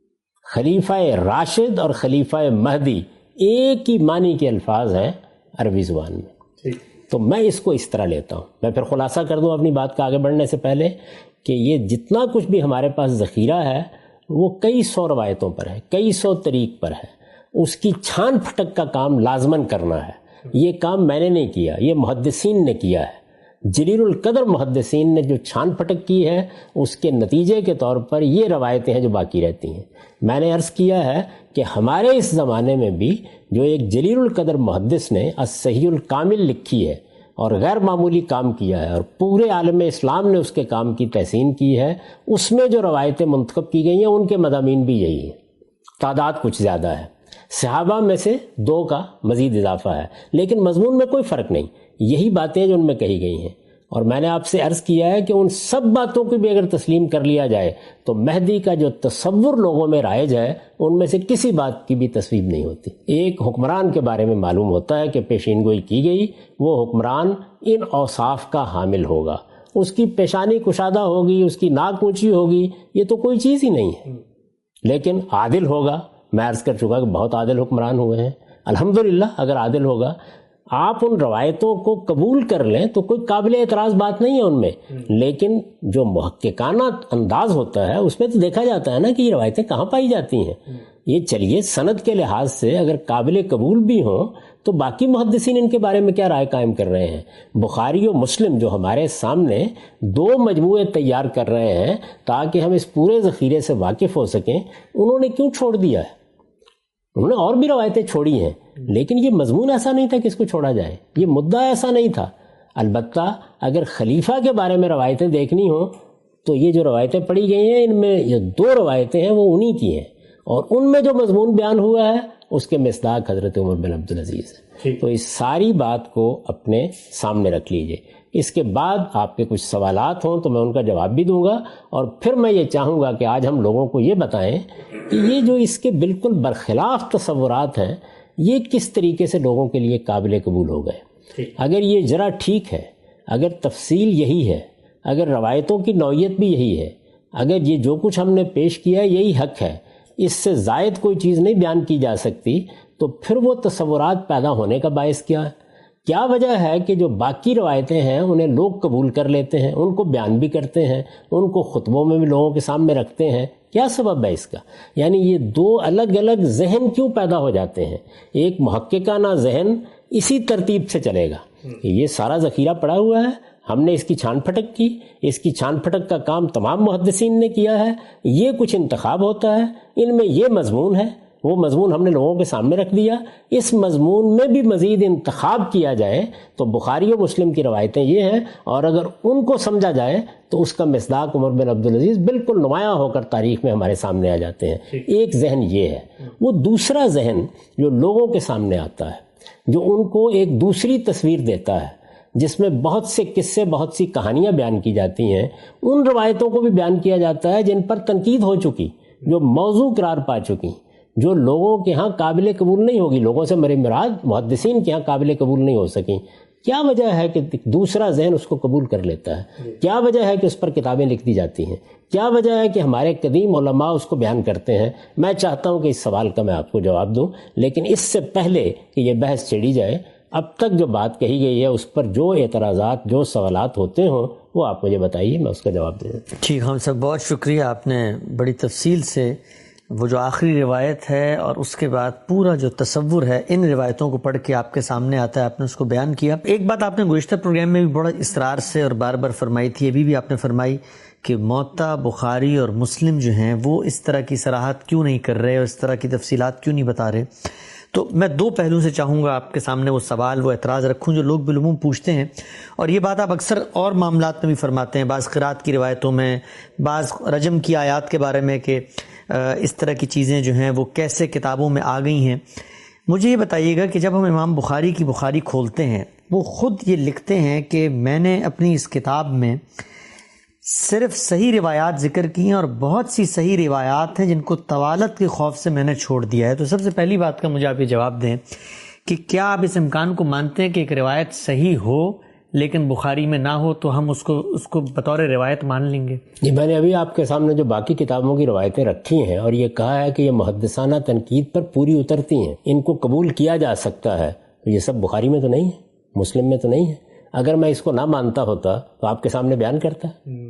خلیفہ راشد اور خلیفہ مہدی ایک ہی معنی کے الفاظ ہیں عربی زبان میں۔ تو میں اس کو اس طرح لیتا ہوں۔ میں پھر خلاصہ کر دوں اپنی بات کا آگے بڑھنے سے پہلے کہ یہ جتنا کچھ بھی ہمارے پاس ذخیرہ ہے وہ کئی سو روایتوں پر ہے، کئی سو طریق پر ہے، اس کی چھان پھٹک کا کام لازماً کرنا ہے۔ یہ کام میں نے نہیں کیا، یہ محدثین نے کیا ہے، جلیل القدر محدثین نے جو چھان پھٹک کی ہے اس کے نتیجے کے طور پر یہ روایتیں ہیں جو باقی رہتی ہیں۔ میں نے عرض کیا ہے کہ ہمارے اس زمانے میں بھی جو ایک جلیل القدر محدث نے الصحیح الکامل لکھی ہے اور غیر معمولی کام کیا ہے اور پورے عالم اسلام نے اس کے کام کی تحسین کی ہے، اس میں جو روایتیں منتخب کی گئی ہیں ان کے مضامین بھی یہی ہیں، تعداد کچھ زیادہ ہے، صحابہ میں سے دو کا مزید اضافہ ہے، لیکن مضمون میں کوئی فرق نہیں، یہی باتیں جو ان میں کہی گئی ہیں۔ اور میں نے آپ سے عرض کیا ہے کہ ان سب باتوں کو بھی اگر تسلیم کر لیا جائے تو مہدی کا جو تصور لوگوں میں رائج ہے ان میں سے کسی بات کی بھی تصویب نہیں ہوتی۔ ایک حکمران کے بارے میں معلوم ہوتا ہے کہ پیشین گوئی کی گئی، وہ حکمران ان اوصاف کا حامل ہوگا، اس کی پیشانی کشادہ ہوگی، اس کی ناک اونچی ہوگی، یہ تو کوئی چیز ہی نہیں ہے، لیکن عادل ہوگا۔ میں عرض کر چکا کہ بہت عادل حکمران ہوئے ہیں، الحمدللہ اگر عادل ہوگا۔ آپ ان روایتوں کو قبول کر لیں تو کوئی قابل اعتراض بات نہیں ہے ان میں، لیکن جو محققانہ انداز ہوتا ہے اس میں تو دیکھا جاتا ہے نا کہ یہ روایتیں کہاں پائی جاتی ہیں۔ یہ چلیے سند کے لحاظ سے اگر قابل قبول بھی ہوں تو باقی محدثین ان کے بارے میں کیا رائے قائم کر رہے ہیں؟ بخاری و مسلم جو ہمارے سامنے دو مجموعے تیار کر رہے ہیں تاکہ ہم اس پورے ذخیرے سے واقف ہو سکیں، انہوں نے کیوں چھوڑ دیا ہے؟ انہوں نے اور بھی روایتیں چھوڑی ہیں، لیکن یہ مضمون ایسا نہیں تھا کہ اس کو چھوڑا جائے، یہ مدعا ایسا نہیں تھا۔ البتہ اگر خلیفہ کے بارے میں روایتیں دیکھنی ہوں تو یہ جو روایتیں پڑھی گئی ہیں ان میں یہ دو روایتیں ہیں وہ انہی کی ہیں، اور ان میں جو مضمون بیان ہوا ہے اس کے مصداق حضرت عمر بن عبدالعزیز ہے۔ تو اس ساری بات کو اپنے سامنے رکھ لیجئے۔ اس کے بعد آپ کے کچھ سوالات ہوں تو میں ان کا جواب بھی دوں گا، اور پھر میں یہ چاہوں گا کہ آج ہم لوگوں کو یہ بتائیں کہ یہ جو اس کے بالکل برخلاف تصورات ہیں یہ کس طریقے سے لوگوں کے لیے قابل قبول ہو گئے۔ اگر یہ ذرا ٹھیک ہے، اگر تفصیل یہی ہے، اگر روایتوں کی نوعیت بھی یہی ہے، اگر یہ جو کچھ ہم نے پیش کیا ہے یہی حق ہے، اس سے زائد کوئی چیز نہیں بیان کی جا سکتی، تو پھر وہ تصورات پیدا ہونے کا باعث کیا ہے؟ کیا وجہ ہے کہ جو باقی روایتیں ہیں انہیں لوگ قبول کر لیتے ہیں، ان کو بیان بھی کرتے ہیں، ان کو خطبوں میں بھی لوگوں کے سامنے رکھتے ہیں؟ کیا سبب ہے اس کا؟ یعنی یہ دو الگ الگ ذہن کیوں پیدا ہو جاتے ہیں؟ ایک محققانہ ذہن اسی ترتیب سے چلے گا کہ یہ سارا ذخیرہ پڑا ہوا ہے، ہم نے اس کی چھان پھٹک کی، اس کی چھان پھٹک کا کام تمام محدثین نے کیا ہے، یہ کچھ انتخاب ہوتا ہے، ان میں یہ مضمون ہے، وہ مضمون ہم نے لوگوں کے سامنے رکھ دیا، اس مضمون میں بھی مزید انتخاب کیا جائے تو بخاری و مسلم کی روایتیں یہ ہیں، اور اگر ان کو سمجھا جائے تو اس کا مصداق عمر بن عبدالعزیز بالکل نمایاں ہو کر تاریخ میں ہمارے سامنے آ جاتے ہیں۔ ایک ذہن یہ ہے۔ وہ دوسرا ذہن جو لوگوں کے سامنے آتا ہے، جو ان کو ایک دوسری تصویر دیتا ہے، جس میں بہت سے قصے، بہت سی کہانیاں بیان کی جاتی ہیں، ان روایتوں کو بھی بیان کیا جاتا ہے جن پر تنقید ہو چکی، جو موضوع قرار پا چکی، جو لوگوں کے ہاں قابل قبول نہیں ہوگی، لوگوں سے میری مراد محدثین کے ہاں قابل قبول نہیں ہو سکیں۔ کیا وجہ ہے کہ دوسرا ذہن اس کو قبول کر لیتا ہے؟ کیا وجہ ہے کہ اس پر کتابیں لکھ دی جاتی ہیں؟ کیا وجہ ہے کہ ہمارے قدیم علماء اس کو بیان کرتے ہیں؟ میں چاہتا ہوں کہ اس سوال کا میں آپ کو جواب دوں، لیکن اس سے پہلے کہ یہ بحث چھیڑی جائے، اب تک جو بات کہی گئی ہے اس پر جو اعتراضات، جو سوالات ہوتے ہوں وہ آپ مجھے بتائیے، میں اس کا جواب دے دیتا ہوں۔ ٹھیک، ہم سب بہت شکریہ، آپ نے بڑی تفصیل سے وہ جو آخری روایت ہے اور اس کے بعد پورا جو تصور ہے ان روایتوں کو پڑھ کے آپ کے سامنے آتا ہے، آپ نے اس کو بیان کیا۔ ایک بات آپ نے گزشتہ پروگرام میں بھی بڑا اصرار سے اور بار بار فرمائی تھی، ابھی بھی آپ نے فرمائی کہ موطا، بخاری اور مسلم جو ہیں وہ اس طرح کی صراحت کیوں نہیں کر رہے اور اس طرح کی تفصیلات کیوں نہیں بتا رہے۔ تو میں دو پہلوؤں سے چاہوں گا آپ کے سامنے وہ سوال، وہ اعتراض رکھوں جو لوگ بالعموم پوچھتے ہیں، اور یہ بات آپ اکثر اور معاملات میں بھی فرماتے ہیں، بعض قرات کی روایتوں میں، بعض رجم کی آیات کے بارے میں کہ اس طرح کی چیزیں جو ہیں وہ کیسے کتابوں میں آ گئی ہیں۔ مجھے یہ بتائیے گا کہ جب ہم امام بخاری کی بخاری کھولتے ہیں، وہ خود یہ لکھتے ہیں کہ میں نے اپنی اس کتاب میں صرف صحیح روایات ذکر کی ہیں اور بہت سی صحیح روایات ہیں جن کو طوالت کے خوف سے میں نے چھوڑ دیا ہے۔ تو سب سے پہلی بات کا مجھے آپ یہ جواب دیں کہ کیا آپ اس امکان کو مانتے ہیں کہ ایک روایت صحیح ہو لیکن بخاری میں نہ ہو تو ہم اس کو اس کو بطور روایت مان لیں گے؟ جی، میں نے ابھی آپ کے سامنے جو باقی کتابوں کی روایتیں رکھی ہیں اور یہ کہا ہے کہ یہ محدثانہ تنقید پر پوری اترتی ہیں، ان کو قبول کیا جا سکتا ہے، یہ سب بخاری میں تو نہیں ہے، مسلم میں تو نہیں ہے۔ اگر میں اس کو نہ مانتا ہوتا تو آپ کے سامنے بیان کرتا،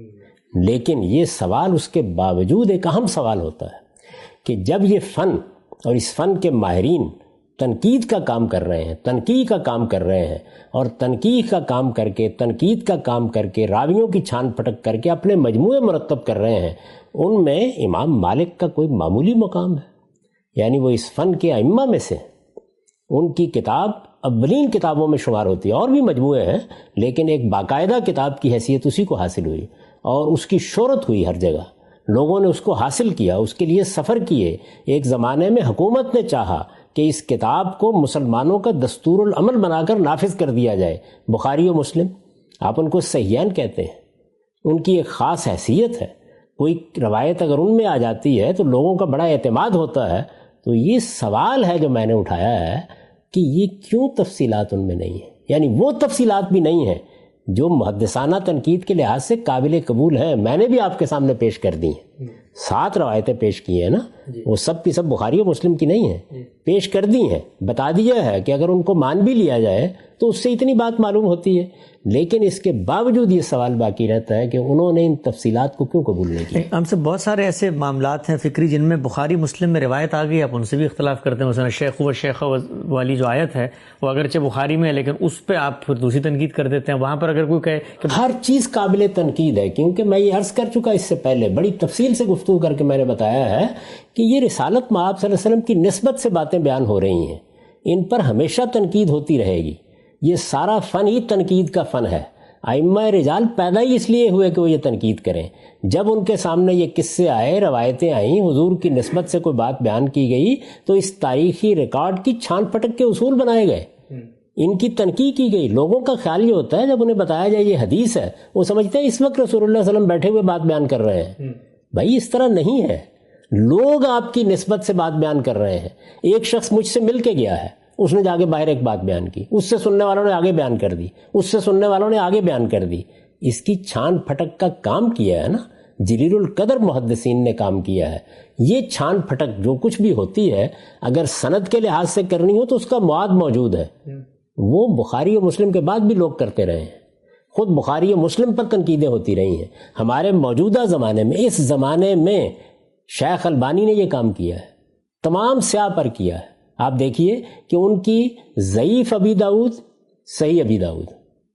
لیکن یہ سوال اس کے باوجود ایک اہم سوال ہوتا ہے کہ جب یہ فن اور اس فن کے ماہرین تنقید کا کام کر رہے ہیں، تنقید کا کام کر رہے ہیں، اور تنقید کا کام کر کے، تنقید کا کام کر کے، راویوں کی چھان پھٹک کر کے اپنے مجموعے مرتب کر رہے ہیں، ان میں امام مالک کا کوئی معمولی مقام ہے؟ یعنی وہ اس فن کے ائمہ میں سے، ان کی کتاب اولین کتابوں میں شمار ہوتی ہے، اور بھی مجموعے ہیں لیکن ایک باقاعدہ کتاب کی حیثیت اسی کو حاصل ہوئی اور اس کی شہرت ہوئی ہر جگہ، لوگوں نے اس کو حاصل کیا، اس کے لیے سفر کیے۔ ایک زمانے میں حکومت نے چاہا کہ اس کتاب کو مسلمانوں کا دستور العمل بنا کر نافذ کر دیا جائے۔ بخاری و مسلم، آپ ان کو صحیحین کہتے ہیں، ان کی ایک خاص حیثیت ہے، کوئی روایت اگر ان میں آ جاتی ہے تو لوگوں کا بڑا اعتماد ہوتا ہے۔ تو یہ سوال ہے جو میں نے اٹھایا ہے کہ یہ کیوں تفصیلات ان میں نہیں ہیں، یعنی وہ تفصیلات بھی نہیں ہیں جو محدثانہ تنقید کے لحاظ سے قابل قبول ہیں۔ میں نے بھی آپ کے سامنے پیش کر دی ہیں، سات روایتیں پیش کی ہیں نا، وہ سب کی سب بخاری و مسلم کی نہیں ہیں، پیش کر دی ہیں، بتا دیا ہے کہ اگر ان کو مان بھی لیا جائے تو اس سے اتنی بات معلوم ہوتی ہے، لیکن اس کے باوجود یہ سوال باقی رہتا ہے کہ انہوں نے ان تفصیلات کو کیوں قبول نہیں کیا۔ ہم سے بہت سارے ایسے معاملات ہیں فکری جن میں بخاری مسلم میں روایت آ گئی، آپ ان سے بھی اختلاف کرتے ہیں، مثلا شیخ و شیخ والی جو آیت ہے وہ اگرچہ بخاری میں ہے لیکن اس پہ آپ پھر دوسری تنقید کر دیتے ہیں۔ وہاں پر اگر کوئی کہے کہ ہر چیز قابل تنقید ہے، کیونکہ میں یہ عرض کر چکا اس سے پہلے، بڑی تفصیل سے گفتگو گفتگو کر کے میں نے بتایا ہے کہ یہ رسالت مآب صلی اللہ علیہ وسلم کی نسبت سے باتیں بیان ہو رہی ہیں، ان پر ہمیشہ تنقید ہوتی رہے گی. یہ سارا فن ہی تنقید کا فن ہے. ائمہ رجال پیدا ہی اس لیے ہوئے کہ وہ یہ تنقید کریں. جب ان کے سامنے یہ قصے آئے، روایتیں آئیں، حضور کی نسبت سے کوئی بات بیان کی گئی تو اس تاریخی ریکارڈ کی چھان پھٹک کے اصول بنائے گئے، ان کی تنقید کی گئی. لوگوں کا خیال یہ ہوتا ہے جب انہیں بتایا جائے یہ حدیث ہے، وہ سمجھتے ہیں اس وقت رسول اللہ صلی اللہ علیہ وسلم بیٹھے ہوئے بات بیان کر رہے ہیں. بھائی اس طرح نہیں ہے، لوگ آپ کی نسبت سے بات بیان کر رہے ہیں. ایک شخص مجھ سے مل کے گیا ہے، اس نے جا کے باہر ایک بات بیان کی، اس سے سننے والوں نے آگے بیان کر دی، اس سے سننے والوں نے آگے بیان کر دی. اس کی چھان پھٹک کا کام کیا ہے نا، جلیل القدر محدثین نے کام کیا ہے. یہ چھان پھٹک جو کچھ بھی ہوتی ہے اگر سند کے لحاظ سے کرنی ہو تو اس کا مواد موجود ہے. وہ بخاری و مسلم کے بعد بھی لوگ کرتے رہے ہیں. خود بخاری و مسلم پر تنقیدیں ہوتی رہی ہیں. ہمارے موجودہ زمانے میں، اس زمانے میں شیخ البانی نے یہ کام کیا ہے، تمام سیاہ پر کیا ہے. آپ دیکھیے کہ ان کی ضعیف ابی داؤد، صحیح ابی داؤد،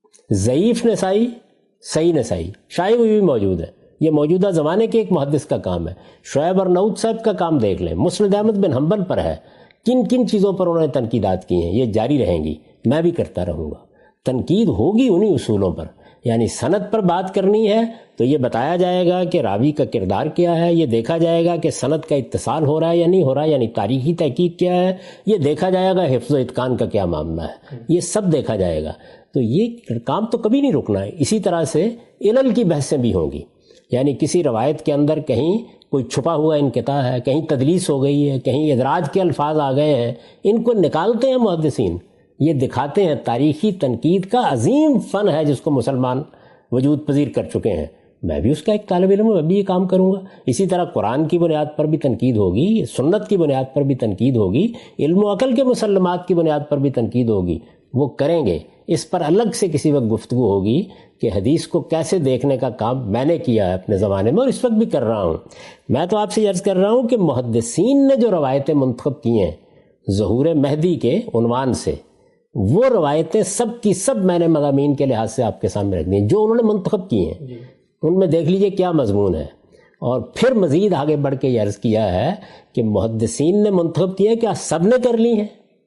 ضعیف نسائی، صحیح نسائی شائع ہوئی بھی موجود ہے. یہ موجودہ زمانے کے ایک محدث کا کام ہے. شعیب ارناؤت صاحب کا کام دیکھ لیں، مسند احمد بن حنبل پر ہے. کن کن چیزوں پر انہوں نے تنقیدات کی ہیں، یہ جاری رہیں گی، میں بھی کرتا رہوں گا. تنقید ہوگی انہی اصولوں پر. یعنی سند پر بات کرنی ہے تو یہ بتایا جائے گا کہ راوی کا کردار کیا ہے، یہ دیکھا جائے گا کہ سند کا اتصال ہو رہا ہے یا نہیں ہو رہا ہے، یعنی تاریخی تحقیق کیا ہے، یہ دیکھا جائے گا حفظ و اتقان کا کیا معاملہ ہے، یہ سب دیکھا جائے گا. تو یہ کام تو کبھی نہیں رکنا ہے. اسی طرح سے علل کی بحثیں بھی ہوں گی. یعنی کسی روایت کے اندر کہیں کوئی چھپا ہوا انقطاع ہے، کہیں تدلیس ہو گئی ہے، کہیں ادراج کے الفاظ آ گئے ہیں، ان کو نکالتے ہیں محدثین، یہ دکھاتے ہیں. تاریخی تنقید کا عظیم فن ہے جس کو مسلمان وجود پذیر کر چکے ہیں. میں بھی اس کا ایک طالب علم ہوں، میں بھی یہ کام کروں گا. اسی طرح قرآن کی بنیاد پر بھی تنقید ہوگی، سنت کی بنیاد پر بھی تنقید ہوگی، علم و عقل کے مسلمات کی بنیاد پر بھی تنقید ہوگی. وہ کریں گے. اس پر الگ سے کسی وقت گفتگو ہوگی کہ حدیث کو کیسے دیکھنے کا کام میں نے کیا ہے اپنے زمانے میں اور اس وقت بھی کر رہا ہوں. میں تو آپ سے عرض کر رہا ہوں کہ محدثین نے جو روایتیں منتخب کی ہیں ظہور مہدی کے عنوان سے، وہ روایتیں سب کی سب میں نے مضامین کے لحاظ سے آپ کے سامنے رکھ دی جو انہوں نے منتخب کی ہیں. ان میں دیکھ لیجئے کیا مضمون ہے. اور پھر مزید آگے بڑھ کے یہ عرض کیا ہے کہ محدثین نے منتخب کیا، کیا سب نے کر لی ہیں؟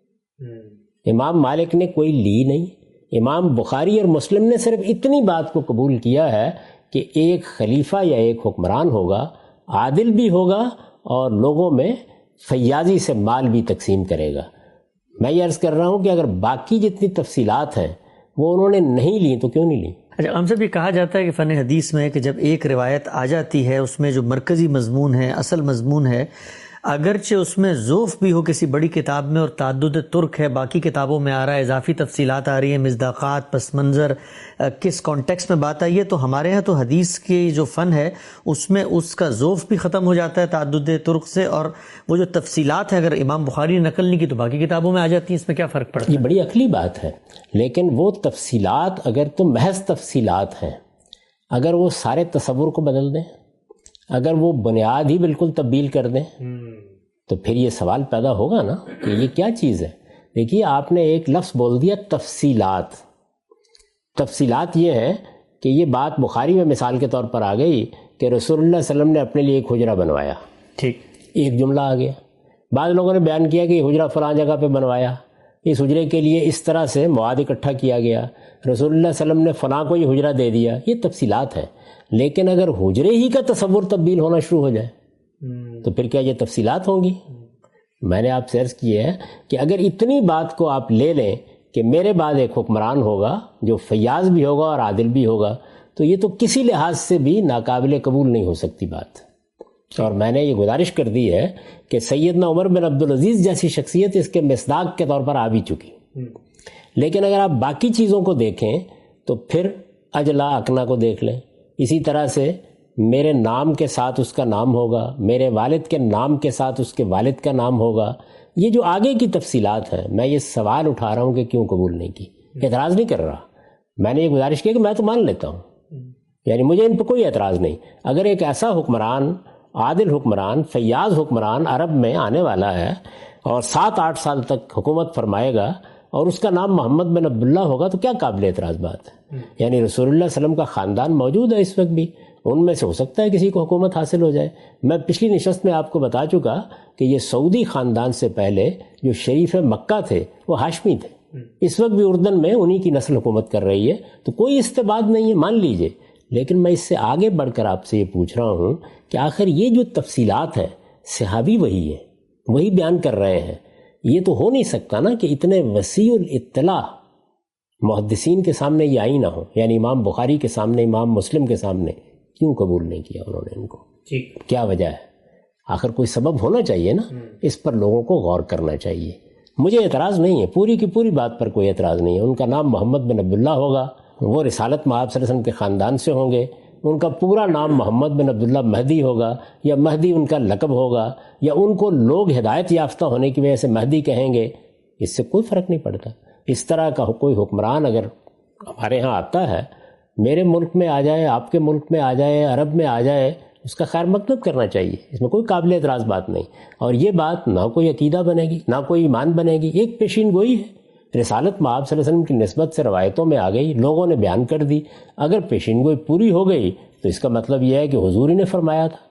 امام مالک نے کوئی لی نہیں. امام بخاری اور مسلم نے صرف اتنی بات کو قبول کیا ہے کہ ایک خلیفہ یا ایک حکمران ہوگا، عادل بھی ہوگا اور لوگوں میں فیاضی سے مال بھی تقسیم کرے گا. میں یہ عرض کر رہا ہوں کہ اگر باقی جتنی تفصیلات ہیں وہ انہوں نے نہیں لی تو کیوں نہیں لی؟ اچھا، ہم سے بھی کہا جاتا ہے کہ فن حدیث میں کہ جب ایک روایت آ جاتی ہے اس میں جو مرکزی مضمون ہے، اصل مضمون ہے، اگرچہ اس میں ذوف بھی ہو کسی بڑی کتاب میں اور تعدد ترک ہے، باقی کتابوں میں آ رہا ہے، اضافی تفصیلات آ رہی ہیں، مصداقات، پس منظر، کس کانٹیکس میں بات آئی ہے، تو ہمارے ہاں تو حدیث کی جو فن ہے اس میں اس کا ذوف بھی ختم ہو جاتا ہے تعدد ترک سے، اور وہ جو تفصیلات ہیں اگر امام بخاری نے نقل نہیں کی تو باقی کتابوں میں آ جاتی ہیں. اس میں کیا فرق پڑتا ہے؟ یہ بڑی عقلی بات ہے. لیکن وہ تفصیلات اگر تو محض تفصیلات ہیں، اگر وہ سارے تصور کو بدل دیں، اگر وہ بنیاد ہی بالکل تبدیل کر دیں تو پھر یہ سوال پیدا ہوگا نا کہ یہ کیا چیز ہے. دیکھیے آپ نے ایک لفظ بول دیا تفصیلات. تفصیلات یہ ہے کہ یہ بات بخاری میں مثال کے طور پر آ گئی کہ رسول اللہ صلی اللہ علیہ وسلم نے اپنے لیے ایک حجرہ بنوایا. ٹھیک، ایک جملہ آ گیا. بعض لوگوں نے بیان کیا کہ یہ حجرہ فلاں جگہ پہ بنوایا، اس حجرے کے لیے اس طرح سے مواد اکٹھا کیا گیا، رسول اللہ صلی اللہ علیہ وسلم نے فلاں کو یہ حجرہ دے دیا. یہ تفصیلات ہیں. لیکن اگر حجرے ہی کا تصور تبدیل ہونا شروع ہو جائے تو پھر کیا یہ تفصیلات ہوں گی؟ میں نے آپ سے عرض کی ہے کہ اگر اتنی بات کو آپ لے لیں کہ میرے بعد ایک حکمران ہوگا جو فیاض بھی ہوگا اور عادل بھی ہوگا، تو یہ تو کسی لحاظ سے بھی ناقابل قبول نہیں ہو سکتی بات. اور میں نے یہ گزارش کر دی ہے کہ سیدنا عمر بن عبدالعزیز جیسی شخصیت اس کے مصداق کے طور پر آ بھی چکی. لیکن اگر آپ باقی چیزوں کو دیکھیں تو پھر اجلا اکنا کو دیکھ لیں. اسی طرح سے میرے نام کے ساتھ اس کا نام ہوگا، میرے والد کے نام کے ساتھ اس کے والد کا نام ہوگا. یہ جو آگے کی تفصیلات ہیں، میں یہ سوال اٹھا رہا ہوں کہ کیوں قبول نہیں کی. اعتراض نہیں کر رہا، میں نے یہ گزارش کی کہ میں تو مان لیتا ہوں، یعنی مجھے ان پہ کوئی اعتراض نہیں. اگر ایک ایسا حکمران، عادل حکمران، فیاض حکمران عرب میں آنے والا ہے اور سات آٹھ سال تک حکومت فرمائے گا اور اس کا نام محمد بن عبداللہ ہوگا تو کیا قابل اعتراض بات ہے؟ یعنی رسول اللہ صلی اللہ علیہ وسلم کا خاندان موجود ہے اس وقت بھی، ان میں سے ہو سکتا ہے کسی کو حکومت حاصل ہو جائے. میں پچھلی نشست میں آپ کو بتا چکا کہ یہ سعودی خاندان سے پہلے جو شریف مکہ تھے وہ ہاشمی تھے. اس وقت بھی اردن میں انہی کی نسل حکومت کر رہی ہے، تو کوئی استبعاد نہیں ہے، مان لیجئے. لیکن میں اس سے آگے بڑھ کر آپ سے یہ پوچھ رہا ہوں کہ آخر یہ جو تفصیلات ہیں صحابی وہی ہے، وہی بیان کر رہے ہیں. یہ تو ہو نہیں سکتا نا کہ اتنے وسیع الاطلاع محدثین کے سامنے یہ آئی نہ ہو، یعنی امام بخاری کے سامنے، امام مسلم کے سامنے. کیوں قبول نہیں کیا انہوں نے ان کو؟ کیا وجہ ہے؟ آخر کوئی سبب ہونا چاہیے نا. اس پر لوگوں کو غور کرنا چاہیے. مجھے اعتراض نہیں ہے، پوری کی پوری بات پر کوئی اعتراض نہیں ہے. ان کا نام محمد بن عبداللہ ہوگا، وہ رسالت میں آپ صلی اللہ علیہ وسلم کے خاندان سے ہوں گے. ان کا پورا نام محمد بن عبداللہ مہدی ہوگا، یا مہدی ان کا لقب ہوگا، یا ان کو لوگ ہدایت یافتہ ہونے کی وجہ سے مہدی کہیں گے. اس سے کوئی فرق نہیں پڑتا. اس طرح کا کوئی حکمران اگر ہمارے ہاں آتا ہے، میرے ملک میں آ جائے، آپ کے ملک میں آ جائے، عرب میں آ جائے، اس کا خیر مقدم کرنا چاہیے. اس میں کوئی قابل اعتراض بات نہیں. اور یہ بات نہ کوئی عقیدہ بنے گی، نہ کوئی ایمان بنے گی. ایک پیشین گوئی ہے. رسالت میں آپ صلی اللہ علیہ وسلم کی نسبت سے روایتوں میں آ گئی، لوگوں نے بیان کر دی. اگر پیشین گوئی پوری ہو گئی تو اس کا مطلب یہ ہے کہ حضور ہی نے فرمایا تھا.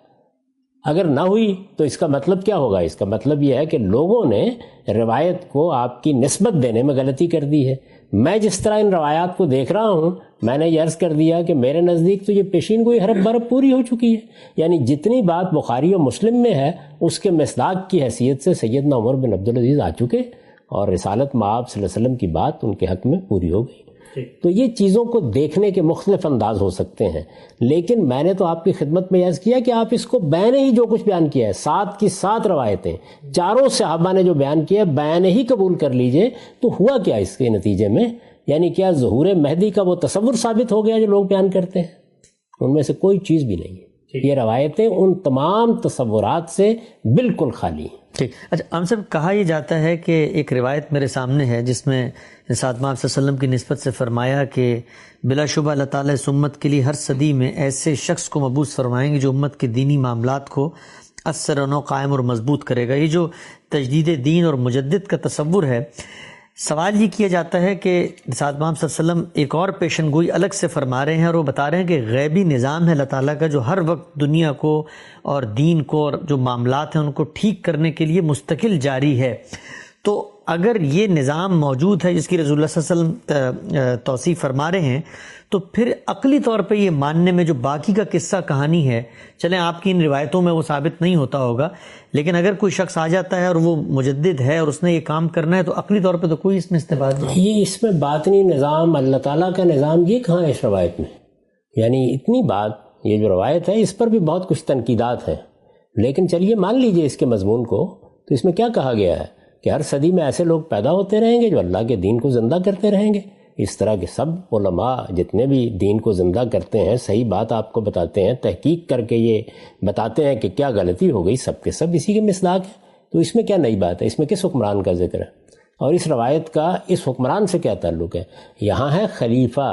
اگر نہ ہوئی تو اس کا مطلب کیا ہوگا؟ اس کا مطلب یہ ہے کہ لوگوں نے روایت کو آپ کی نسبت دینے میں غلطی کر دی ہے. میں جس طرح ان روایات کو دیکھ رہا ہوں، میں نے یہ عرض کر دیا کہ میرے نزدیک تو یہ پیشین گوئی حرف برف پوری ہو چکی ہے. یعنی جتنی بات بخاری و مسلم میں ہے اس کے مصداق کی حیثیت سے سیدنا عمر بن عبدالعزیز آ چکے، اور رسالت مآب صلی اللہ علیہ وسلم کی بات ان کے حق میں پوری ہو گئی. تو یہ چیزوں کو دیکھنے کے مختلف انداز ہو سکتے ہیں. لیکن میں نے تو آپ کی خدمت میں عرض کیا کہ آپ اس کو بین ہی جو کچھ بیان کیا ہے، سات کی سات روایتیں چاروں صحابہ نے جو بیان کیا ہے بین ہی قبول کر لیجئے. تو ہوا کیا اس کے نتیجے میں؟ یعنی کیا ظہور مہدی کا وہ تصور ثابت ہو گیا جو لوگ بیان کرتے ہیں؟ ان میں سے کوئی چیز بھی نہیں ہے. یہ روایتیں ان تمام تصورات سے بالکل خالی ہیں. ٹھیک. اچھا ہم سب کہا یہ جاتا ہے کہ ایک روایت میرے سامنے ہے جس میں ساتھ آپ صلی اللہ علیہ وسلم کی نسبت سے فرمایا کہ بلا شبہ اللہ تعالیٰ اس امت کے لیے ہر صدی میں ایسے شخص کو مبعوث فرمائیں گے جو امت کے دینی معاملات کو اثر و نو قائم اور مضبوط کرے گا. یہ جو تجدید دین اور مجدد کا تصور ہے، سوال یہ کیا جاتا ہے کہ ساتھ امام صلی اللہ علیہ وسلم ایک اور پیشن گوئی الگ سے فرما رہے ہیں، اور وہ بتا رہے ہیں کہ غیبی نظام ہے اللہ تعالیٰ کا جو ہر وقت دنیا کو اور دین کو اور جو معاملات ہیں ان کو ٹھیک کرنے کے لیے مستقل جاری ہے. تو اگر یہ نظام موجود ہے جس کی رسول اللہ صلی اللہ علیہ وسلم توصیف فرما رہے ہیں، تو پھر عقلی طور پہ یہ ماننے میں جو باقی کا قصہ کہانی ہے، چلیں آپ کی ان روایتوں میں وہ ثابت نہیں ہوتا ہوگا، لیکن اگر کوئی شخص آ جاتا ہے اور وہ مجدد ہے اور اس نے یہ کام کرنا ہے، تو عقلی طور پہ تو کوئی اس میں استبعاد نہیں. یہ اس میں باطنی نظام، اللہ تعالیٰ کا نظام، یہ کہاں ہے اس روایت میں؟ یعنی اتنی بات، یہ جو روایت ہے اس پر بھی بہت کچھ تنقیدات ہیں. لیکن چلیے مان لیجئے اس کے مضمون کو، تو اس میں کیا کہا گیا ہے کہ ہر صدی میں ایسے لوگ پیدا ہوتے رہیں گے جو اللہ کے دین کو زندہ کرتے رہیں گے. اس طرح کے سب علماء جتنے بھی دین کو زندہ کرتے ہیں، صحیح بات آپ کو بتاتے ہیں، تحقیق کر کے یہ بتاتے ہیں کہ کیا غلطی ہو گئی، سب کے سب اسی کے مصداق ہیں. تو اس میں کیا نئی بات ہے؟ اس میں کس حکمران کا ذکر ہے؟ اور اس روایت کا اس حکمران سے کیا تعلق ہے؟ یہاں ہے خلیفہ،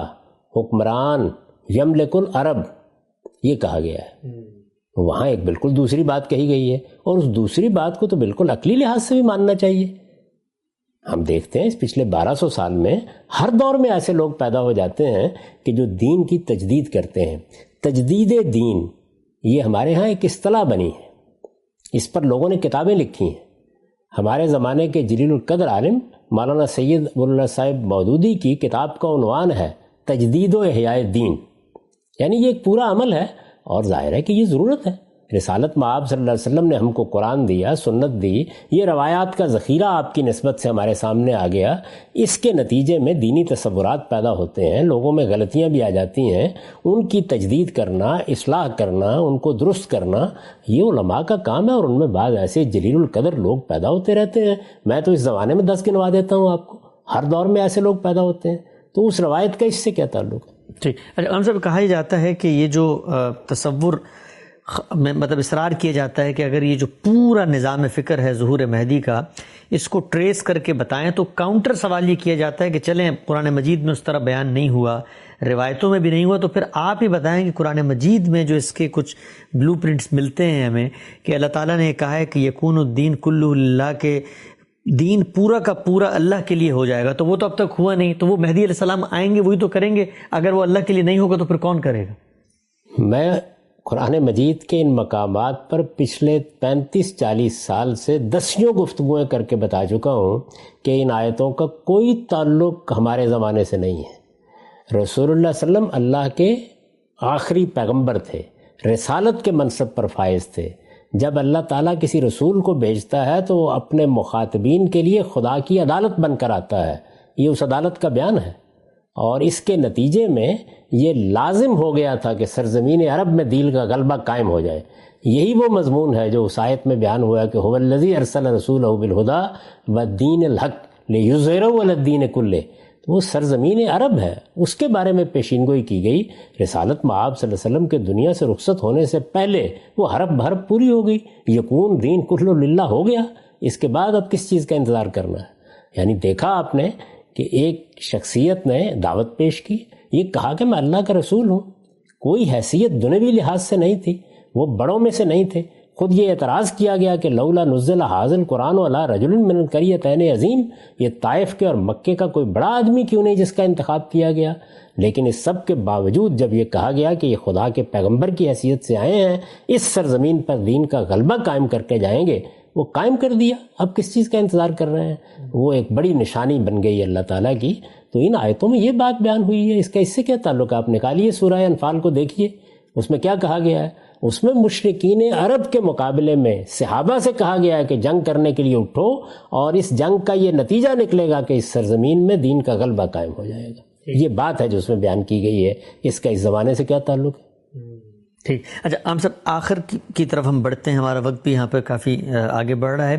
حکمران، یملک العرب، یہ کہا گیا ہے. وہاں ایک بالکل دوسری بات کہی گئی ہے، اور اس دوسری بات کو تو بالکل عقلی لحاظ سے بھی ماننا چاہیے. ہم دیکھتے ہیں اس پچھلے بارہ سو سال میں ہر دور میں ایسے لوگ پیدا ہو جاتے ہیں کہ جو دین کی تجدید کرتے ہیں. تجدید دین یہ ہمارے ہاں ایک اصطلاح بنی ہے، اس پر لوگوں نے کتابیں لکھی ہیں. ہمارے زمانے کے جلیل القدر عالم مولانا سید ابواللہ صاحب مودودی کی کتاب کا عنوان ہے تجدید و احیاء دین. یعنی یہ ایک پورا عمل ہے، اور ظاہر ہے کہ یہ ضرورت ہے. رسالت مآب صلی اللہ علیہ وسلم نے ہم کو قرآن دیا، سنت دی، یہ روایات کا ذخیرہ آپ کی نسبت سے ہمارے سامنے آ گیا. اس کے نتیجے میں دینی تصورات پیدا ہوتے ہیں، لوگوں میں غلطیاں بھی آ جاتی ہیں. ان کی تجدید کرنا، اصلاح کرنا، ان کو درست کرنا، یہ علماء کا کام ہے. اور ان میں بعض ایسے جلیل القدر لوگ پیدا ہوتے رہتے ہیں. میں تو اس زمانے میں دس گنوا دیتا ہوں آپ کو، ہر دور میں ایسے لوگ پیدا ہوتے ہیں. تو اس روایت کا اس سے کیا تعلق ہے؟ ٹھیک. اچھا ہم سب کہا جاتا ہے کہ یہ جو تصور میں مطلب اصرار کیا جاتا ہے کہ اگر یہ جو پورا نظام فکر ہے ظہور مہدی کا، اس کو ٹریس کر کے بتائیں، تو کاؤنٹر سوال یہ کیا جاتا ہے کہ چلیں قرآن مجید میں اس طرح بیان نہیں ہوا، روایتوں میں بھی نہیں ہوا، تو پھر آپ ہی بتائیں کہ قرآن مجید میں جو اس کے کچھ بلو پرنٹس ملتے ہیں ہمیں کہ اللہ تعالیٰ نے کہا ہے کہ یکون الدین کلہ للہ، کے دین پورا کا پورا اللہ کے لیے ہو جائے گا، تو وہ تو اب تک ہوا نہیں. تو وہ مہدی علیہ السلام آئیں گے، وہی تو کریں گے. اگر وہ اللہ کے لیے نہیں ہوگا تو پھر کون کرے گا؟ میں قرآن مجید کے ان مقامات پر پچھلے پینتیس چالیس سال سے دسیوں گفتگویں کر کے بتا چکا ہوں کہ ان آیتوں کا کوئی تعلق ہمارے زمانے سے نہیں ہے۔ رسول اللہ صلی اللہ علیہ وسلم اللہ کے آخری پیغمبر تھے، رسالت کے منصب پر فائز تھے۔ جب اللہ تعالیٰ کسی رسول کو بھیجتا ہے تو وہ اپنے مخاطبین کے لیے خدا کی عدالت بن کر آتا ہے، یہ اس عدالت کا بیان ہے، اور اس کے نتیجے میں یہ لازم ہو گیا تھا کہ سرزمین عرب میں دین کا غلبہ قائم ہو جائے۔ یہی وہ مضمون ہے جو اس آیت میں بیان ہوا کہ هو الذی ارسل رسولہ بالہدی والدین الحق لیظہرہ علی الدین کلہ، وہ سرزمین عرب ہے، اس کے بارے میں پیشین گوئی کی گئی۔ رسالت مآب صلی اللہ علیہ وسلم کے دنیا سے رخصت ہونے سے پہلے وہ حرف بحرف پوری ہو گئی، یکون دین کلہ للہ ہو گیا۔ اس کے بعد اب کس چیز کا انتظار کرنا ہے؟ یعنی دیکھا آپ نے کہ ایک شخصیت نے دعوت پیش کی، یہ کہا کہ میں اللہ کا رسول ہوں، کوئی حیثیت دنیوی لحاظ سے نہیں تھی، وہ بڑوں میں سے نہیں تھے۔ خود یہ اعتراض کیا گیا کہ لولا نزل ھذا القرآن علی رجل من القریتین عظیم، یہ طائف کے اور مکے کا کوئی بڑا آدمی کیوں نہیں جس کا انتخاب کیا گیا؟ لیکن اس سب کے باوجود جب یہ کہا گیا کہ یہ خدا کے پیغمبر کی حیثیت سے آئے ہیں، اس سرزمین پر دین کا غلبہ قائم کر کے جائیں گے، وہ قائم کر دیا، اب کس چیز کا انتظار کر رہے ہیں؟ وہ ایک بڑی نشانی بن گئی اللہ تعالیٰ کی۔ تو ان آیتوں میں یہ بات بیان ہوئی ہے، اس کا اس سے کیا تعلق ہے؟ آپ نکالیے سورہ انفال کو دیکھیے، اس میں کیا کہا گیا ہے؟ اس میں مشرکین عرب کے مقابلے میں صحابہ سے کہا گیا ہے کہ جنگ کرنے کے لیے اٹھو، اور اس جنگ کا یہ نتیجہ نکلے گا کہ اس سرزمین میں دین کا غلبہ قائم ہو جائے گا۔ یہ بات ہے جو اس میں بیان کی گئی ہے، اس کا اس زمانے سے کیا تعلق ہے؟ ٹھیک، اچھا عام صاحب آخر کی طرف ہم بڑھتے ہیں، ہمارا وقت بھی یہاں پہ کافی آگے بڑھ رہا ہے۔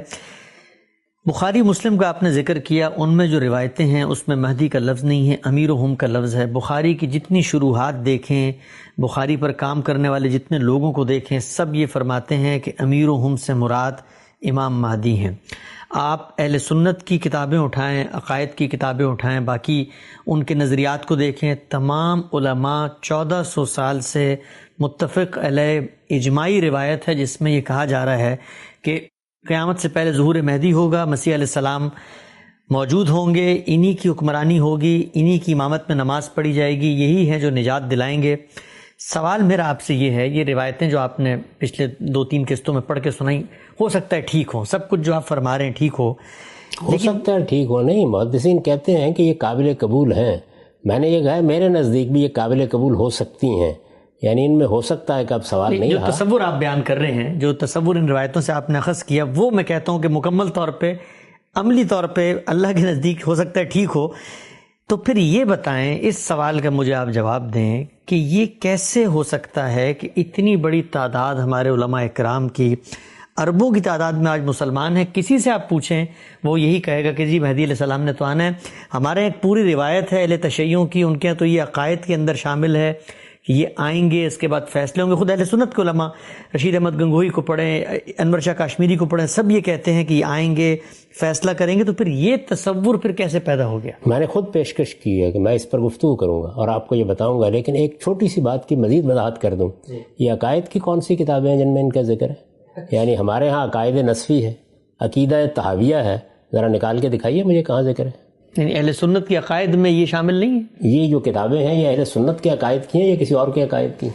بخاری مسلم کا آپ نے ذکر کیا، ان میں جو روایتیں ہیں اس میں مہدی کا لفظ نہیں ہے، امیرہم کا لفظ ہے۔ بخاری کی جتنی شروحات دیکھیں، بخاری پر کام کرنے والے جتنے لوگوں کو دیکھیں، سب یہ فرماتے ہیں کہ امیرہم سے مراد امام مہدی ہیں۔ آپ اہل سنت کی کتابیں اٹھائیں، عقائد کی کتابیں اٹھائیں، باقی ان کے نظریات کو دیکھیں، تمام علماء چودہ سو سال سے متفق علیہ اجماعی روایت ہے جس میں یہ کہا جا رہا ہے کہ قیامت سے پہلے ظہور مہدی ہوگا، مسیح علیہ السلام موجود ہوں گے، انہی کی حکمرانی ہوگی، انہی کی امامت میں نماز پڑھی جائے گی، یہی ہیں جو نجات دلائیں گے۔ سوال میرا آپ سے یہ ہے، یہ روایتیں جو آپ نے پچھلے دو تین قسطوں میں پڑھ کے سنائی، ہو سکتا ہے ٹھیک ہوں، سب کچھ جو آپ فرما رہے ہیں ٹھیک ہو، ہو سکتا ہے ٹھیک ہو، نہیں، محدثین کہتے ہیں کہ یہ قابل قبول ہیں۔ میں نے یہ کہا میرے نزدیک بھی یہ قابل قبول ہو سکتی ہیں، یعنی ان میں ہو سکتا ہے کہ اب سوال نہیں جو رہا۔ تصور آپ بیان کر رہے ہیں، جو تصور ان روایتوں سے آپ نے اخذ کیا، وہ میں کہتا ہوں کہ مکمل طور پہ عملی طور پہ اللہ کے نزدیک ہو سکتا ہے ٹھیک ہو۔ تو پھر یہ بتائیں، اس سوال کا مجھے آپ جواب دیں کہ یہ کیسے ہو سکتا ہے کہ اتنی بڑی تعداد ہمارے علماء اکرام کی، اربوں کی تعداد میں آج مسلمان ہیں، کسی سے آپ پوچھیں وہ یہی کہے گا کہ جی مہدی علیہ السلام نے تو آنا ہے۔ ہمارے ایک پوری روایت ہے اہل تشیعوں کی، ان کے تو یہ عقائد کے اندر شامل ہے کہ یہ آئیں گے، اس کے بعد فیصلے ہوں گے۔ خود اہل سنت کے علماء، رشید احمد گنگوہی کو پڑھیں، انور شاہ کاشمیری کو پڑھیں، سب یہ کہتے ہیں کہ یہ آئیں گے، فیصلہ کریں گے۔ تو پھر یہ تصور پھر کیسے پیدا ہو گیا؟ میں نے خود پیشکش کی ہے کہ میں اس پر گفتگو کروں گا اور آپ کو یہ بتاؤں گا، لیکن ایک چھوٹی سی بات کی مزید وضاحت کر دوں۔ یہ عقائد کی کون سی کتابیں ہیں جن میں ان کا ذکر ہے؟ یعنی ہمارے ہاں عقائد نصفی ہے، عقیدہ تحاویہ ہے، ذرا نکال کے دکھائیے مجھے کہاں ذکر ہے۔ یعنی اہل سنت کی عقائد میں یہ شامل نہیں ہے؟ یہ جو کتابیں ہیں یہ اہل سنت کے عقائد کی ہیں یا کسی اور کے عقائد کی؟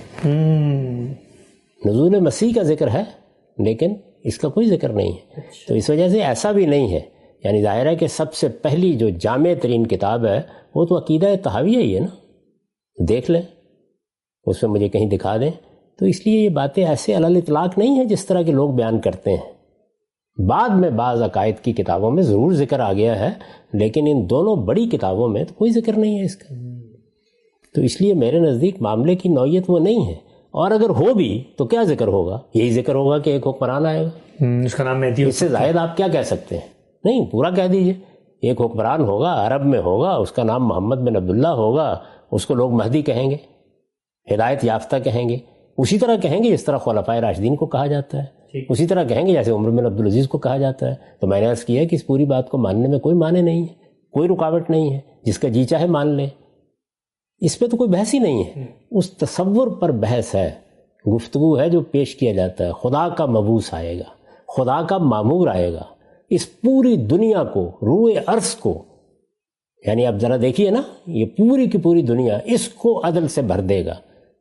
نزول مسیح کا ذکر ہے لیکن اس کا کوئی ذکر نہیں ہے، تو اس وجہ سے ایسا بھی نہیں ہے۔ یعنی ظاہر ہے کہ سب سے پہلی جو جامع ترین کتاب ہے وہ تو عقیدہ تحاویہ ہی ہے نا، دیکھ لیں، اس میں مجھے کہیں دکھا دیں۔ تو اس لیے یہ باتیں ایسے علی الاطلاق نہیں ہیں جس طرح کے لوگ بیان کرتے ہیں۔ بعد میں بعض عقائد کی کتابوں میں ضرور ذکر آ گیا ہے، لیکن ان دونوں بڑی کتابوں میں تو کوئی ذکر نہیں ہے اس کا۔ تو اس لیے میرے نزدیک معاملے کی نوعیت وہ نہیں ہے، اور اگر ہو بھی تو کیا ذکر ہوگا؟ یہی ذکر ہوگا کہ ایک حکمران آئے گا، اس کا نام مہدی۔ اس سے زائد آپ کیا کہہ سکتے ہیں؟ نہیں، پورا کہہ دیجئے، ایک حکمران ہوگا، عرب میں ہوگا، اس کا نام محمد بن عبداللہ ہوگا، اس کو لوگ مہدی کہیں گے، ہدایت یافتہ کہیں گے، اسی طرح کہیں گے جس طرح خلفائے راشدین کو کہا جاتا ہے، اسی طرح کہیں گے جیسے عمر بن عبدالعزیز کو کہا جاتا ہے۔ تو میں نے عرض کیا کہ اس پوری بات کو ماننے میں کوئی معنی نہیں ہے، کوئی رکاوٹ نہیں ہے، جس کا جی چاہے مان لے، اس پہ تو کوئی بحث ہی نہیں ہے۔ اس تصور پر بحث ہے، گفتگو ہے جو پیش کیا جاتا ہے۔ خدا کا مبعوث آئے گا، خدا کا مامور آئے گا، اس پوری دنیا کو، روئے ارض کو، یعنی اب ذرا دیکھیے نا، یہ پوری کی پوری دنیا اس کو عدل سے بھر دے گا،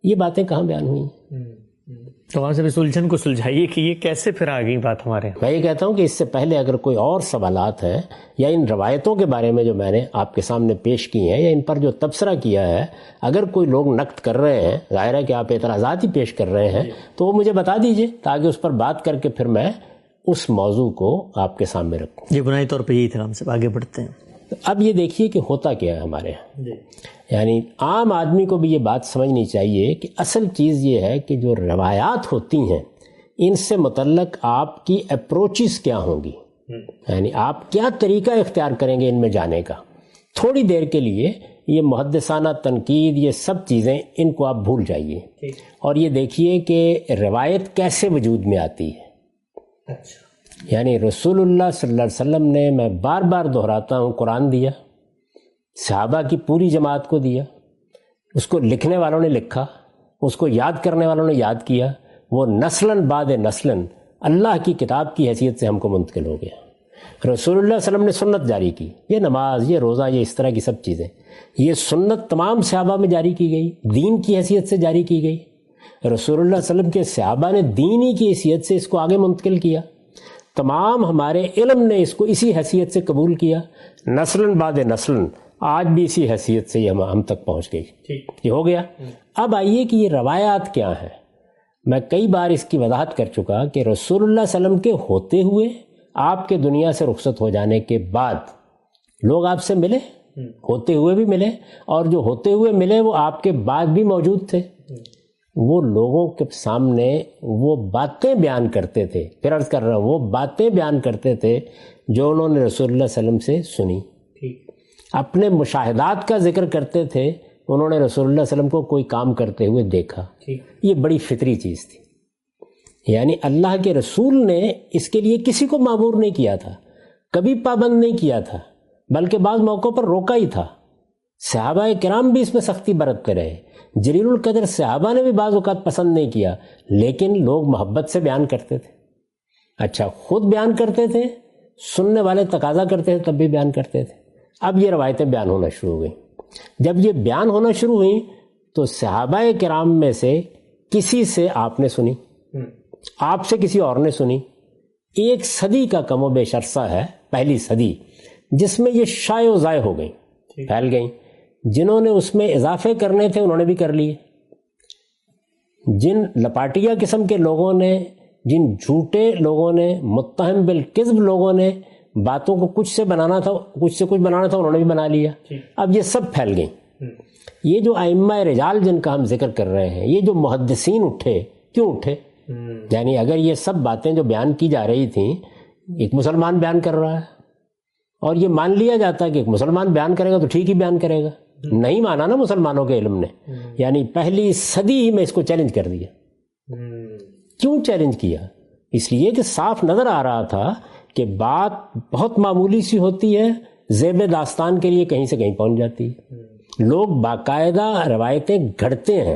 یہ باتیں کہاں بیان ہوئی ہیں؟ تو وہاں سے بھی سلجھن کو سلجھائیے کہ یہ کیسے پھر آ گئی بات ہمارے یہاں۔ میں یہ کہتا ہوں کہ اس سے پہلے اگر کوئی اور سوالات ہیں یا ان روایتوں کے بارے میں جو میں نے آپ کے سامنے پیش کی ہیں یا ان پر جو تبصرہ کیا ہے، اگر کوئی لوگ نقد کر رہے ہیں، ظاہر ہے کہ آپ اعتراضات ہی پیش کر رہے ہیں، تو وہ مجھے بتا دیجئے تاکہ اس پر بات کر کے پھر میں اس موضوع کو آپ کے سامنے رکھوں۔ یہ بنیادی طور پہ یہی تھا، ہم سب آگے بڑھتے ہیں۔ اب یہ دیکھیے کہ ہوتا کیا ہے ہمارے یہاں، یعنی عام آدمی کو بھی یہ بات سمجھنی چاہیے کہ اصل چیز یہ ہے کہ جو روایات ہوتی ہیں ان سے متعلق آپ کی اپروچز کیا ہوں گی، یعنی آپ کیا طریقہ اختیار کریں گے ان میں جانے کا۔ تھوڑی دیر کے لیے یہ محدثانہ تنقید، یہ سب چیزیں ان کو آپ بھول جائیے اور یہ دیکھیے کہ روایت کیسے وجود میں آتی ہے۔ اچھا، یعنی رسول اللہ صلی اللہ علیہ وسلم نے، میں بار بار دہراتا ہوں، قرآن دیا، صحابہ کی پوری جماعت کو دیا، اس کو لکھنے والوں نے لکھا، اس کو یاد کرنے والوں نے یاد کیا، وہ نسلاً بعد نسلاً اللہ کی کتاب کی حیثیت سے ہم کو منتقل ہو گیا۔ رسول اللہ صلی اللہ علیہ وسلم نے سنت جاری کی، یہ نماز، یہ روزہ، یہ اس طرح کی سب چیزیں، یہ سنت تمام صحابہ میں جاری کی گئی، دین کی حیثیت سے جاری کی گئی۔ رسول اللہ صلی اللہ علیہ وسلم کے صحابہ نے دینی کی حیثیت سے اس کو آگے منتقل کیا، تمام ہمارے علم نے اس کو اسی حیثیت سے قبول کیا، نسلاً بعد نسلاً آج بھی اسی حیثیت سے یہ ہم ہم تک پہنچ گئی۔ یہ ہو گیا۔ اب آئیے کہ یہ روایات کیا ہیں۔ میں کئی بار اس کی وضاحت کر چکا کہ رسول اللہ صلی اللہ علیہ وسلم کے ہوتے ہوئے، آپ کے دنیا سے رخصت ہو جانے کے بعد لوگ آپ سے ملے، ہوتے ہوئے بھی ملے، اور جو ہوتے ہوئے ملے وہ آپ کے بعد بھی موجود تھے، وہ لوگوں کے سامنے وہ باتیں بیان کرتے تھے، پھر عرض کر رہا ہوں، وہ باتیں بیان کرتے تھے جو انہوں نے رسول اللہ صلی اللہ علیہ وسلم سے سنی، اپنے مشاہدات کا ذکر کرتے تھے، انہوں نے رسول اللہ صلی اللہ علیہ وسلم کو کوئی کام کرتے ہوئے دیکھا۔ یہ بڑی فطری چیز تھی، یعنی اللہ کے رسول نے اس کے لیے کسی کو معمور نہیں کیا تھا، کبھی پابند نہیں کیا تھا، بلکہ بعض موقعوں پر روکا ہی تھا۔ صحابہ کرام بھی اس میں سختی برتتے رہے، جلیل القدر صحابہ نے بھی بعض اوقات پسند نہیں کیا، لیکن لوگ محبت سے بیان کرتے تھے۔ اچھا، خود بیان کرتے تھے، سننے والے تقاضا کرتے تھے تب بھی بیان کرتے تھے۔ اب یہ روایتیں بیان ہونا شروع ہو گئیں۔ جب یہ بیان ہونا شروع ہوئیں تو صحابہ کرام میں سے کسی سے آپ نے سنی، آپ سے کسی اور نے سنی، ایک صدی کا کم و بیش عرصہ ہے، پہلی صدی، جس میں یہ شائع و ضائع ہو گئیں، پھیل گئیں۔ جنہوں نے اس میں اضافے کرنے تھے انہوں نے بھی کر لیے، جن لپاٹیا قسم کے لوگوں نے، جن جھوٹے لوگوں نے، متہم بالکذب لوگوں نے باتوں کو کچھ سے بنانا تھا، کچھ سے کچھ بنانا تھا، انہوں نے بھی بنا لیا۔ اب یہ سب پھیل گئیں۔ یہ جو ائمہ رجال جن کا ہم ذکر کر رہے ہیں، یہ جو محدثین اٹھے، کیوں اٹھے؟ یعنی اگر یہ سب باتیں جو بیان کی جا رہی تھیں ایک مسلمان بیان کر رہا ہے، اور یہ مان لیا جاتا ہے کہ ایک مسلمان بیان کرے گا تو ٹھیک ہی بیان کرے گا، نہیں مانا نا مسلمانوں کے علم نے، یعنی پہلی صدی ہی میں اس کو چیلنج کر دیا۔ کیوں چیلنج کیا؟ اس لیے کہ صاف نظر آ رہا تھا کہ بات بہت معمولی سی ہوتی ہے، زیب داستان کے لیے کہیں سے کہیں پہنچ جاتی ہے۔ لوگ باقاعدہ روایتیں گھڑتے ہیں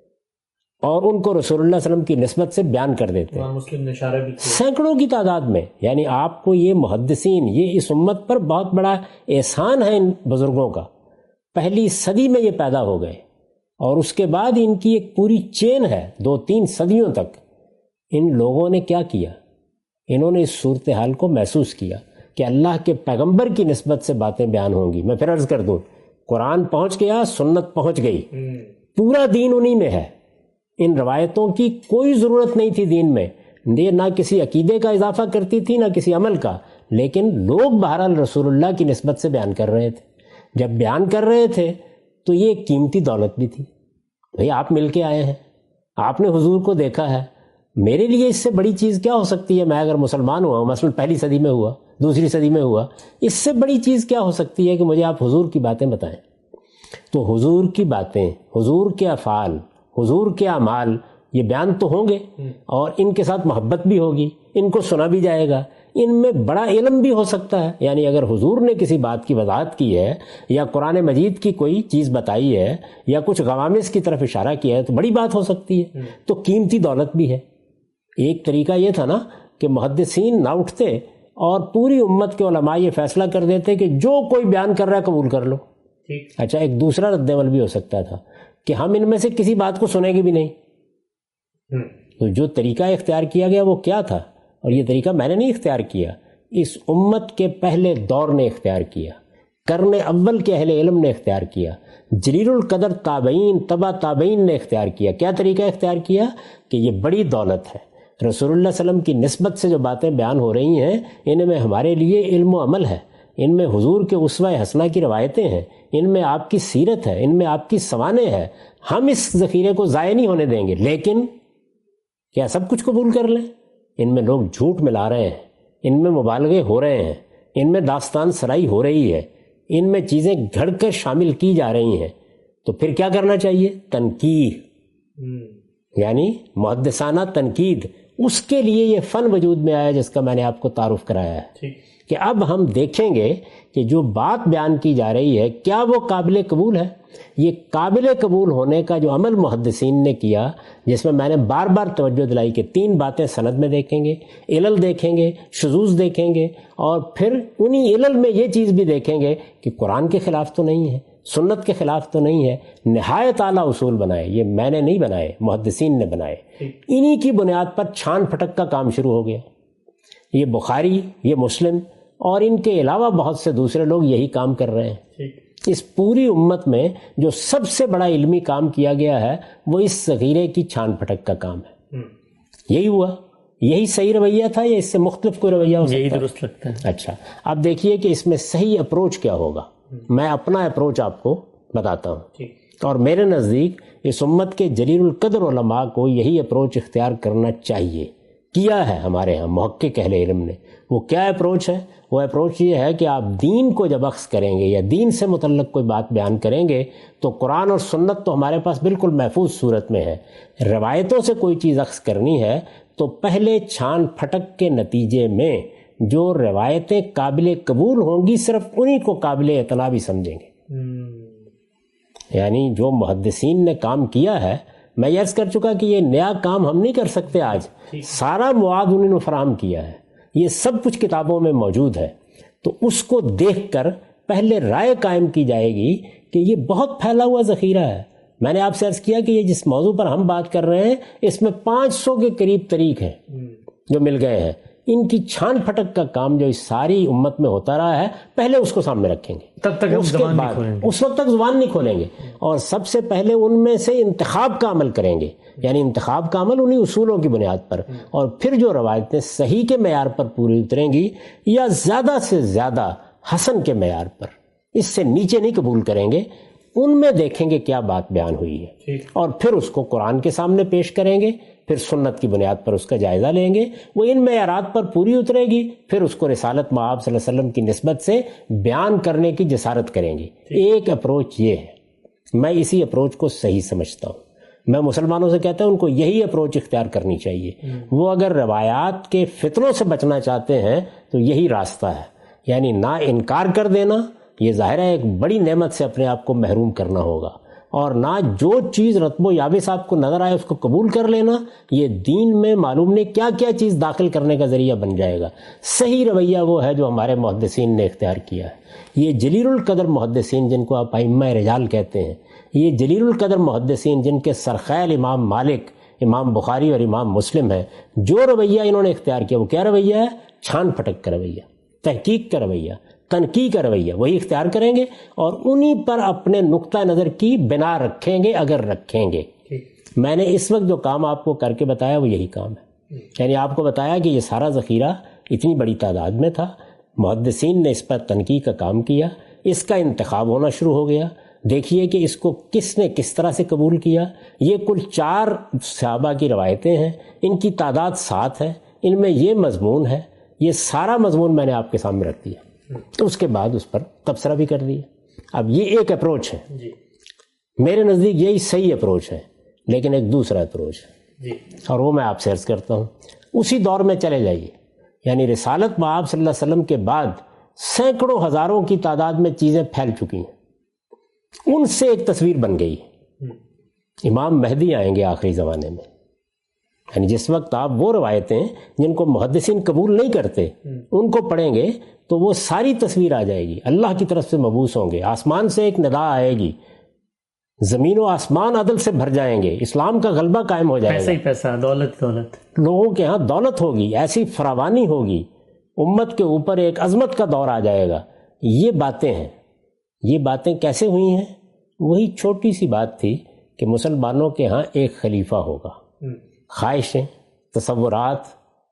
اور ان کو رسول اللہ صلی اللہ علیہ وسلم کی نسبت سے بیان کر دیتے ہیں، مسلم نے اشارہ بھی کیا، سینکڑوں کی تعداد میں۔ یعنی آپ کو یہ محدثین، یہ اس امت پر بہت بڑا احسان ہے ان بزرگوں کا، پہلی صدی میں یہ پیدا ہو گئے، اور اس کے بعد ان کی ایک پوری چین ہے، دو تین صدیوں تک۔ ان لوگوں نے کیا کیا؟ انہوں نے اس صورتحال کو محسوس کیا کہ اللہ کے پیغمبر کی نسبت سے باتیں بیان ہوں گی۔ میں پھر عرض کر دوں، قرآن پہنچ گیا، سنت پہنچ گئی، پورا دین انہی میں ہے، ان روایتوں کی کوئی ضرورت نہیں تھی دین میں، یہ نہ کسی عقیدے کا اضافہ کرتی تھی نہ کسی عمل کا، لیکن لوگ بہرحال رسول اللہ کی نسبت سے بیان کر رہے تھے۔ جب بیان کر رہے تھے تو یہ ایک قیمتی دولت بھی تھی، بھئی آپ مل کے آئے ہیں، آپ نے حضور کو دیکھا ہے، میرے لیے اس سے بڑی چیز کیا ہو سکتی ہے؟ میں اگر مسلمان ہوا ہوں، مثلا پہلی صدی میں ہوا، دوسری صدی میں ہوا، اس سے بڑی چیز کیا ہو سکتی ہے کہ مجھے آپ حضور کی باتیں بتائیں؟ تو حضور کی باتیں، حضور کے افعال، حضور کے اعمال، یہ بیان تو ہوں گے، اور ان کے ساتھ محبت بھی ہوگی، ان کو سنا بھی جائے گا، ان میں بڑا علم بھی ہو سکتا ہے۔ یعنی اگر حضور نے کسی بات کی وضاحت کی ہے یا قرآن مجید کی کوئی چیز بتائی ہے یا کچھ غوامض کی طرف اشارہ کیا ہے تو بڑی بات ہو سکتی ہے، تو قیمتی دولت بھی ہے۔ ایک طریقہ یہ تھا نا کہ محدثین نہ اٹھتے اور پوری امت کے علماء یہ فیصلہ کر دیتے کہ جو کوئی بیان کر رہا ہے قبول کر لو۔ اچھا، ایک دوسرا رد عمل بھی ہو سکتا تھا کہ ہم ان میں سے کسی بات کو سنیں گے بھی نہیں. تو جو طریقہ اختیار کیا گیا وہ کیا تھا؟ اور یہ طریقہ میں نے نہیں اختیار کیا، اس امت کے پہلے دور نے اختیار کیا، قرن اول کے اہل علم نے اختیار کیا، جلیل القدر تابعین تبا تابعین نے اختیار کیا. کیا طریقہ اختیار کیا؟ کہ یہ بڑی دولت ہے. رسول اللہ صلی اللہ علیہ وسلم کی نسبت سے جو باتیں بیان ہو رہی ہیں ان میں ہمارے لیے علم و عمل ہے، ان میں حضور کے اسوہ حسنہ کی روایتیں ہیں، ان میں آپ کی سیرت ہے، ان میں آپ کی سوانح ہے. ہم اس ذخیرے کو ضائع نہیں ہونے دیں گے. لیکن کیا سب کچھ قبول کر لیں؟ ان میں لوگ جھوٹ ملا رہے ہیں، ان میں مبالغے ہو رہے ہیں، ان میں داستان سرائی ہو رہی ہے، ان میں چیزیں گھڑ کر شامل کی جا رہی ہیں. تو پھر کیا کرنا چاہیے؟ تنقید، یعنی محدثانہ تنقید. اس کے لیے یہ فن وجود میں آیا جس کا میں نے آپ کو تعارف کرایا ہے کہ اب ہم دیکھیں گے کہ جو بات بیان کی جا رہی ہے کیا وہ قابل قبول ہے. یہ قابل قبول ہونے کا جو عمل محدثین نے کیا، جس میں میں نے بار بار توجہ دلائی کہ تین باتیں سند میں دیکھیں گے، علل دیکھیں گے، شذوذ دیکھیں گے، اور پھر انہی علل میں یہ چیز بھی دیکھیں گے کہ قرآن کے خلاف تو نہیں ہے، سنت کے خلاف تو نہیں ہے. نہایت اعلیٰ اصول بنائے، یہ میں نے نہیں بنائے، محدثین نے بنائے. انہی کی بنیاد پر چھان پھٹک کا کام شروع ہو گیا. یہ بخاری، یہ مسلم اور ان کے علاوہ بہت سے دوسرے لوگ یہی کام کر رہے ہیں. اس پوری امت میں جو سب سے بڑا علمی کام کیا گیا ہے وہ اس ذخیرے کی چھان پھٹک کا کام ہے. یہی ہوا، یہی صحیح رویہ تھا یا اس سے مختلف کوئی رویہ ہو سکتا ہے؟ یہی درست لگتا ہے. اچھا، اب دیکھیے کہ اس میں صحیح اپروچ کیا ہوگا. میں اپنا اپروچ آپ کو بتاتا ہوں، اور میرے نزدیک اس امت کے جلیل القدر علماء کو یہی اپروچ اختیار کرنا چاہیے. کیا ہے ہمارے ہاں محقق اہل علم نے. وہ کیا اپروچ ہے؟ وہ اپروچ یہ ہے کہ آپ دین کو جب اخذ کریں گے یا دین سے متعلق کوئی بات بیان کریں گے تو قرآن اور سنت تو ہمارے پاس بالکل محفوظ صورت میں ہے. روایتوں سے کوئی چیز اخذ کرنی ہے تو پہلے چھان پھٹک کے نتیجے میں جو روایتیں قابل قبول ہوں گی صرف انہی کو قابل اعتنا بھی سمجھیں گے. یعنی جو محدثین نے کام کیا ہے، میں یہ عرض کر چکا کہ یہ نیا کام ہم نہیں کر سکتے آج، سارا مواد انہوں نے فراہم کیا ہے، یہ سب کچھ کتابوں میں موجود ہے. تو اس کو دیکھ کر پہلے رائے قائم کی جائے گی کہ یہ بہت پھیلا ہوا ذخیرہ ہے. میں نے آپ سے عرض کیا کہ یہ جس موضوع پر ہم بات کر رہے ہیں اس میں پانچ سو کے قریب طریق ہیں جو مل گئے ہیں. ان کی چھان پھٹک کا کام جو اس ساری امت میں ہوتا رہا ہے پہلے اس کو سامنے رکھیں گے، تب تک اس کے بعد اس وقت تک زبان نہیں کھولیں گے. اور سب سے پہلے ان میں سے انتخاب کا عمل کریں گے، یعنی انتخاب کا عمل انہی اصولوں کی بنیاد پر. اور پھر جو روایتیں صحیح کے معیار پر پوری اتریں گی یا زیادہ سے زیادہ حسن کے معیار پر، اس سے نیچے نہیں قبول کریں گے، ان میں دیکھیں گے کیا بات بیان ہوئی ہے، اور پھر اس کو قرآن کے سامنے پیش کریں گے، پھر سنت کی بنیاد پر اس کا جائزہ لیں گے. وہ ان معیارات پر پوری اترے گی، پھر اس کو رسالت مآب صلی اللہ علیہ وسلم کی نسبت سے بیان کرنے کی جسارت کریں گے. ایک اپروچ یہ ہے، میں اسی اپروچ کو صحیح سمجھتا ہوں. میں مسلمانوں سے کہتا ہوں ان کو یہی اپروچ اختیار کرنی چاہیے. وہ اگر روایات کے فتنوں سے بچنا چاہتے ہیں تو یہی راستہ ہے، یعنی نہ انکار کر دینا، یہ ظاہر ہے ایک بڑی نعمت سے اپنے آپ کو محروم کرنا ہوگا، اور نہ جو چیز رتب و یابس آپ کو نظر آئے اس کو قبول کر لینا. یہ دین میں معلوم نہیں کیا کیا چیز داخل کرنے کا ذریعہ بن جائے گا. صحیح رویہ وہ ہے جو ہمارے محدثین نے اختیار کیا ہے. یہ جلیل القدر محدثین جن کو آپ ائمہ رجال کہتے ہیں، یہ جلیل القدر محدثین جن کے سرخیل امام مالک، امام بخاری اور امام مسلم ہیں، جو رویہ انہوں نے اختیار کیا وہ کیا رویہ ہے؟ چھان پھٹک کا رویہ، تحقیق کا رویہ، تنقیح کا رویہ. وہی اختیار کریں گے اور انہی پر اپنے نقطہ نظر کی بنا رکھیں گے اگر رکھیں گے. میں نے اس وقت جو کام آپ کو کر کے بتایا وہ یہی کام ہے. یعنی آپ کو بتایا کہ یہ سارا ذخیرہ اتنی بڑی تعداد میں تھا، محدثین نے اس پر تنقیح کا کام کیا، اس کا انتخاب ہونا شروع ہو گیا. دیکھیے کہ اس کو کس نے کس طرح سے قبول کیا. یہ کل چار صحابہ کی روایتیں ہیں، ان کی تعداد سات ہے، ان میں یہ مضمون ہے. یہ سارا مضمون میں نے آپ کے سامنے رکھ دیا، اس کے بعد اس پر تبصرہ بھی کر دیا. اب یہ ایک اپروچ ہے جی. میرے نزدیک یہی صحیح اپروچ ہے. لیکن ایک دوسرا اپروچ ہے جی. اور وہ میں آپ سے عرض کرتا ہوں. اسی دور میں چلے جائیے، یعنی رسالت مآب صلی اللہ علیہ وسلم کے بعد سینکڑوں ہزاروں کی تعداد میں چیزیں پھیل چکی ہیں. ان سے ایک تصویر بن گئی. امام مہدی آئیں گے آخری زمانے میں، یعنی جس وقت آپ وہ روایتیں جن کو محدثین قبول نہیں کرتے ان کو پڑھیں گے تو وہ ساری تصویر آ جائے گی. اللہ کی طرف سے مبعوث ہوں گے، آسمان سے ایک ندا آئے گی زمین و آسمان عدل سے بھر جائیں گے، اسلام کا غلبہ قائم ہو جائے گا، پیسہ ہی پیسہ، دولت دولت، لوگوں کے ہاں دولت ہوگی، ایسی فراوانی ہوگی، امت کے اوپر ایک عظمت کا دور آ جائے گا. یہ باتیں ہیں. یہ باتیں کیسے ہوئی ہیں؟ وہی چھوٹی سی بات تھی کہ مسلمانوں کے ہاں ایک خلیفہ ہوگا. خواہشیں، تصورات،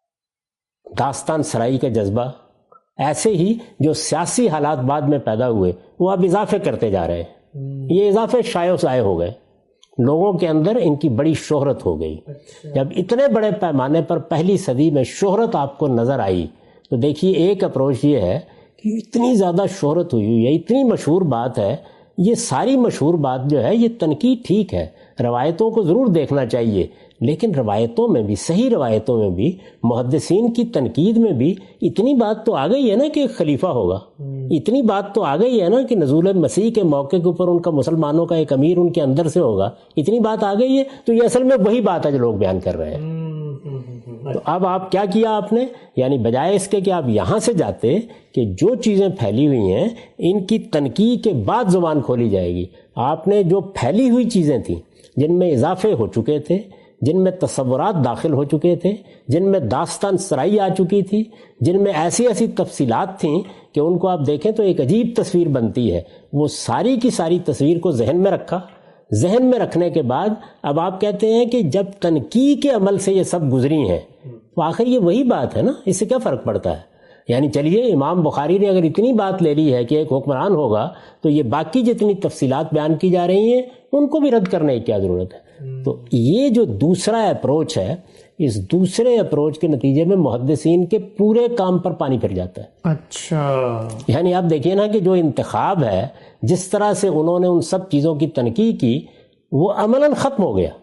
داستان سرائی کا جذبہ، ایسے ہی جو سیاسی حالات بعد میں پیدا ہوئے وہ اب اضافے کرتے جا رہے ہیں. یہ اضافے شائع و شائع ہو گئے، لوگوں کے اندر ان کی بڑی شہرت ہو گئی. جب اتنے بڑے پیمانے پر پہلی صدی میں شہرت آپ کو نظر آئی تو دیکھیے ایک اپروچ یہ ہے کہ اتنی زیادہ شہرت ہوئی ہوئی ہے، اتنی مشہور بات ہے. یہ ساری مشہور بات جو ہے یہ تنقید ٹھیک ہے، روایتوں کو ضرور دیکھنا چاہیے، لیکن روایتوں میں بھی، صحیح روایتوں میں بھی، محدثین کی تنقید میں بھی اتنی بات تو آ گئی ہے نا کہ ایک خلیفہ ہوگا. اتنی بات تو آ گئی ہے نا کہ نزول مسیح کے موقع کے اوپر ان کا مسلمانوں کا ایک امیر ان کے اندر سے ہوگا. اتنی بات آ گئی ہے. تو یہ اصل میں وہی بات ہے جو لوگ بیان کر رہے ہیں. تو اب آپ کیا کیا آپ نے؟ یعنی بجائے اس کے کہ آپ یہاں سے جاتے کہ جو چیزیں پھیلی ہوئی ہیں ان کی تنقید کے بعد زبان کھولی جائے گی، آپ نے جو پھیلی ہوئی چیزیں تھیں جن میں اضافے ہو چکے تھے، جن میں تصورات داخل ہو چکے تھے، جن میں داستان سرائی آ چکی تھی، جن میں ایسی ایسی تفصیلات تھیں کہ ان کو آپ دیکھیں تو ایک عجیب تصویر بنتی ہے، وہ ساری کی ساری تصویر کو ذہن میں رکھا. ذہن میں رکھنے کے بعد اب آپ کہتے ہیں کہ جب تنقید کے عمل سے یہ سب گزری ہیں تو آخر یہ وہی بات ہے نا، اس سے کیا فرق پڑتا ہے؟ یعنی چلیے امام بخاری نے اگر اتنی بات لے لی ہے کہ ایک حکمران ہوگا تو یہ باقی جتنی تفصیلات بیان کی جا رہی ہیں ان کو بھی رد کرنے کی کیا ضرورت ہے؟ تو یہ جو دوسرا اپروچ ہے، اس دوسرے اپروچ کے نتیجے میں محدثین کے پورے کام پر پانی پھر جاتا ہے. اچھا، یعنی آپ دیکھیے نا کہ جو انتخاب ہے، جس طرح سے انہوں نے ان سب چیزوں کی تنقید کی، وہ عملاً ختم ہو گیا.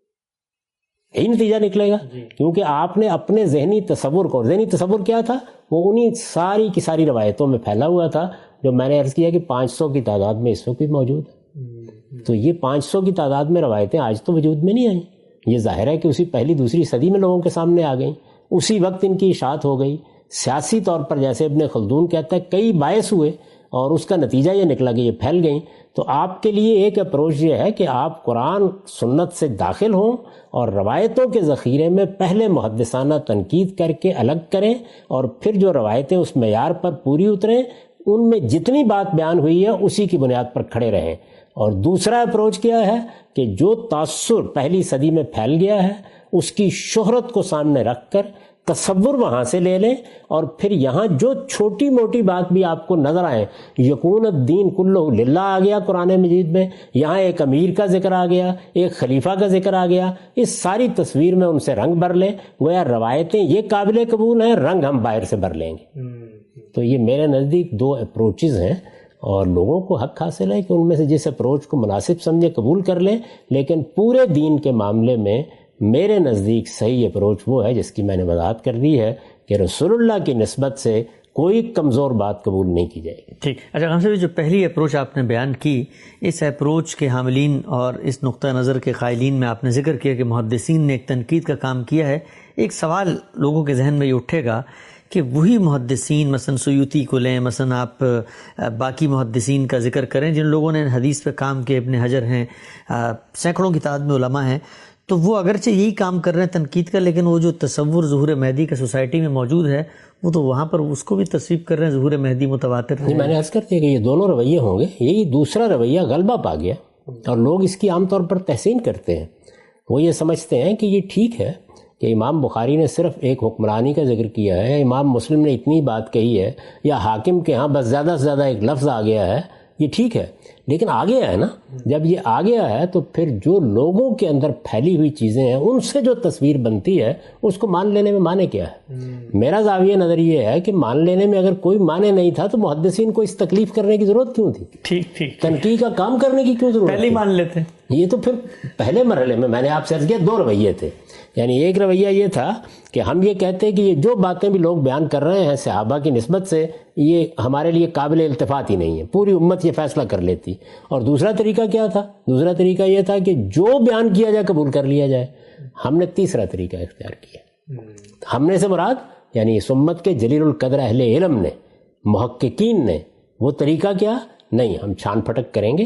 یہی نتیجہ نکلے گا، کیونکہ آپ نے اپنے ذہنی تصور کو، ذہنی تصور کیا تھا؟ وہ انہی ساری کی ساری روایتوں میں پھیلا ہوا تھا جو میں نے عرض کیا کہ پانچ سو کی تعداد میں اس وقت بھی موجود ہے. تو یہ پانچ سو کی تعداد میں روایتیں آج تو وجود میں نہیں آئیں. یہ ظاہر ہے کہ اسی پہلی دوسری صدی میں لوگوں کے سامنے آ گئیں، اسی وقت ان کی اشاعت ہو گئی. سیاسی طور پر جیسے ابن خلدون کہتا ہے کئی باعث ہوئے اور اس کا نتیجہ یہ نکلا کہ یہ پھیل گئیں. تو آپ کے لیے ایک اپروچ یہ ہے کہ آپ قرآن سنت سے داخل ہوں اور روایتوں کے ذخیرے میں پہلے محدثانہ تنقید کر کے الگ کریں، اور پھر جو روایتیں اس معیار پر پوری اتریں ان میں جتنی بات بیان ہوئی ہے اسی کی بنیاد پر کھڑے رہیں. اور دوسرا اپروچ کیا ہے کہ جو تاثر پہلی صدی میں پھیل گیا ہے اس کی شہرت کو سامنے رکھ کر تصور وہاں سے لے لیں، اور پھر یہاں جو چھوٹی موٹی بات بھی آپ کو نظر آئے، یکون الدین کلہ للہ آ گیا قرآن مجید میں، یہاں ایک امیر کا ذکر آ گیا، ایک خلیفہ کا ذکر آ گیا، اس ساری تصویر میں ان سے رنگ بھر لیں. گویا روایتیں یہ قابل قبول ہیں، رنگ ہم باہر سے بھر لیں گے. تو یہ میرے نزدیک دو اپروچز ہیں، اور لوگوں کو حق حاصل ہے کہ ان میں سے جس اپروچ کو مناسب سمجھے قبول کر لیں. لیکن پورے دین کے معاملے میں میرے نزدیک صحیح اپروچ وہ ہے جس کی میں نے وضاحت کر دی ہے کہ رسول اللہ کی نسبت سے کوئی کمزور بات قبول نہیں کی جائے گی. ٹھیک. اچھا ہم سے جو پہلی اپروچ آپ نے بیان کی، اس اپروچ کے حاملین اور اس نقطہ نظر کے قائلین میں آپ نے ذکر کیا کہ محدثین نے ایک تنقید کا کام کیا ہے. ایک سوال لوگوں کے ذہن میں یہ اٹھے گا کہ وہی محدثین، مثلا سیوطی کو لیں، مثلا آپ باقی محدثین کا ذکر کریں جن لوگوں نے حدیث پہ کام کیا، ابن حجر ہیں، سینکڑوں کی تعداد میں علماء ہیں، تو وہ اگرچہ یہی کام کر رہے ہیں تنقید کا، لیکن وہ جو تصور ظہور مہدی کا سوسائٹی میں موجود ہے وہ تو وہاں پر اس کو بھی تصویب کر رہے ہیں، ظہور مہدی متواتر ہے. میں نے عرض کر دیا کہ یہ دونوں رویے ہوں گے. یہی دوسرا رویہ غلبہ پا گیا اور لوگ اس کی عام طور پر تحسین کرتے ہیں. وہ یہ سمجھتے ہیں کہ یہ ٹھیک ہے کہ امام بخاری نے صرف ایک حکمرانی کا ذکر کیا ہے، امام مسلم نے اتنی بات کہی ہے، یا حاکم کے ہاں بس زیادہ سے زیادہ ایک لفظ آ گیا ہے، یہ ٹھیک ہے. لیکن آ گیا ہے نا، جب یہ آ گیا ہے تو پھر جو لوگوں کے اندر پھیلی ہوئی چیزیں ہیں ان سے جو تصویر بنتی ہے اس کو مان لینے میں معنی کیا ہے؟ میرا زاویہ نظر یہ ہے کہ مان لینے میں اگر کوئی معنی نہیں تھا تو محدثین کو اس تکلیف کرنے کی ضرورت کیوں تھی؟ ٹھیک ٹھیک تنقید کا کام کرنے کی کیوں ضرورت پہلے مان لیتے؟ یہ تو پھر پہلے مرحلے میں میں نے آپ سے عرض کیا دو رویے تھے. یعنی ایک رویہ یہ تھا کہ ہم یہ کہتے ہیں کہ یہ جو باتیں بھی لوگ بیان کر رہے ہیں صحابہ کی نسبت سے یہ ہمارے لیے قابل التفات ہی نہیں ہے، پوری امت یہ فیصلہ کر لیتی. اور دوسرا طریقہ کیا تھا؟ دوسرا طریقہ یہ تھا کہ جو بیان کیا جائے قبول کر لیا جائے. ہم نے تیسرا طریقہ اختیار کیا. ہم نے سے مراد یعنی اس امت کے جلیل القدر اہل علم نے، محققین نے، وہ طریقہ کیا نہیں، ہم چھان پھٹک کریں گے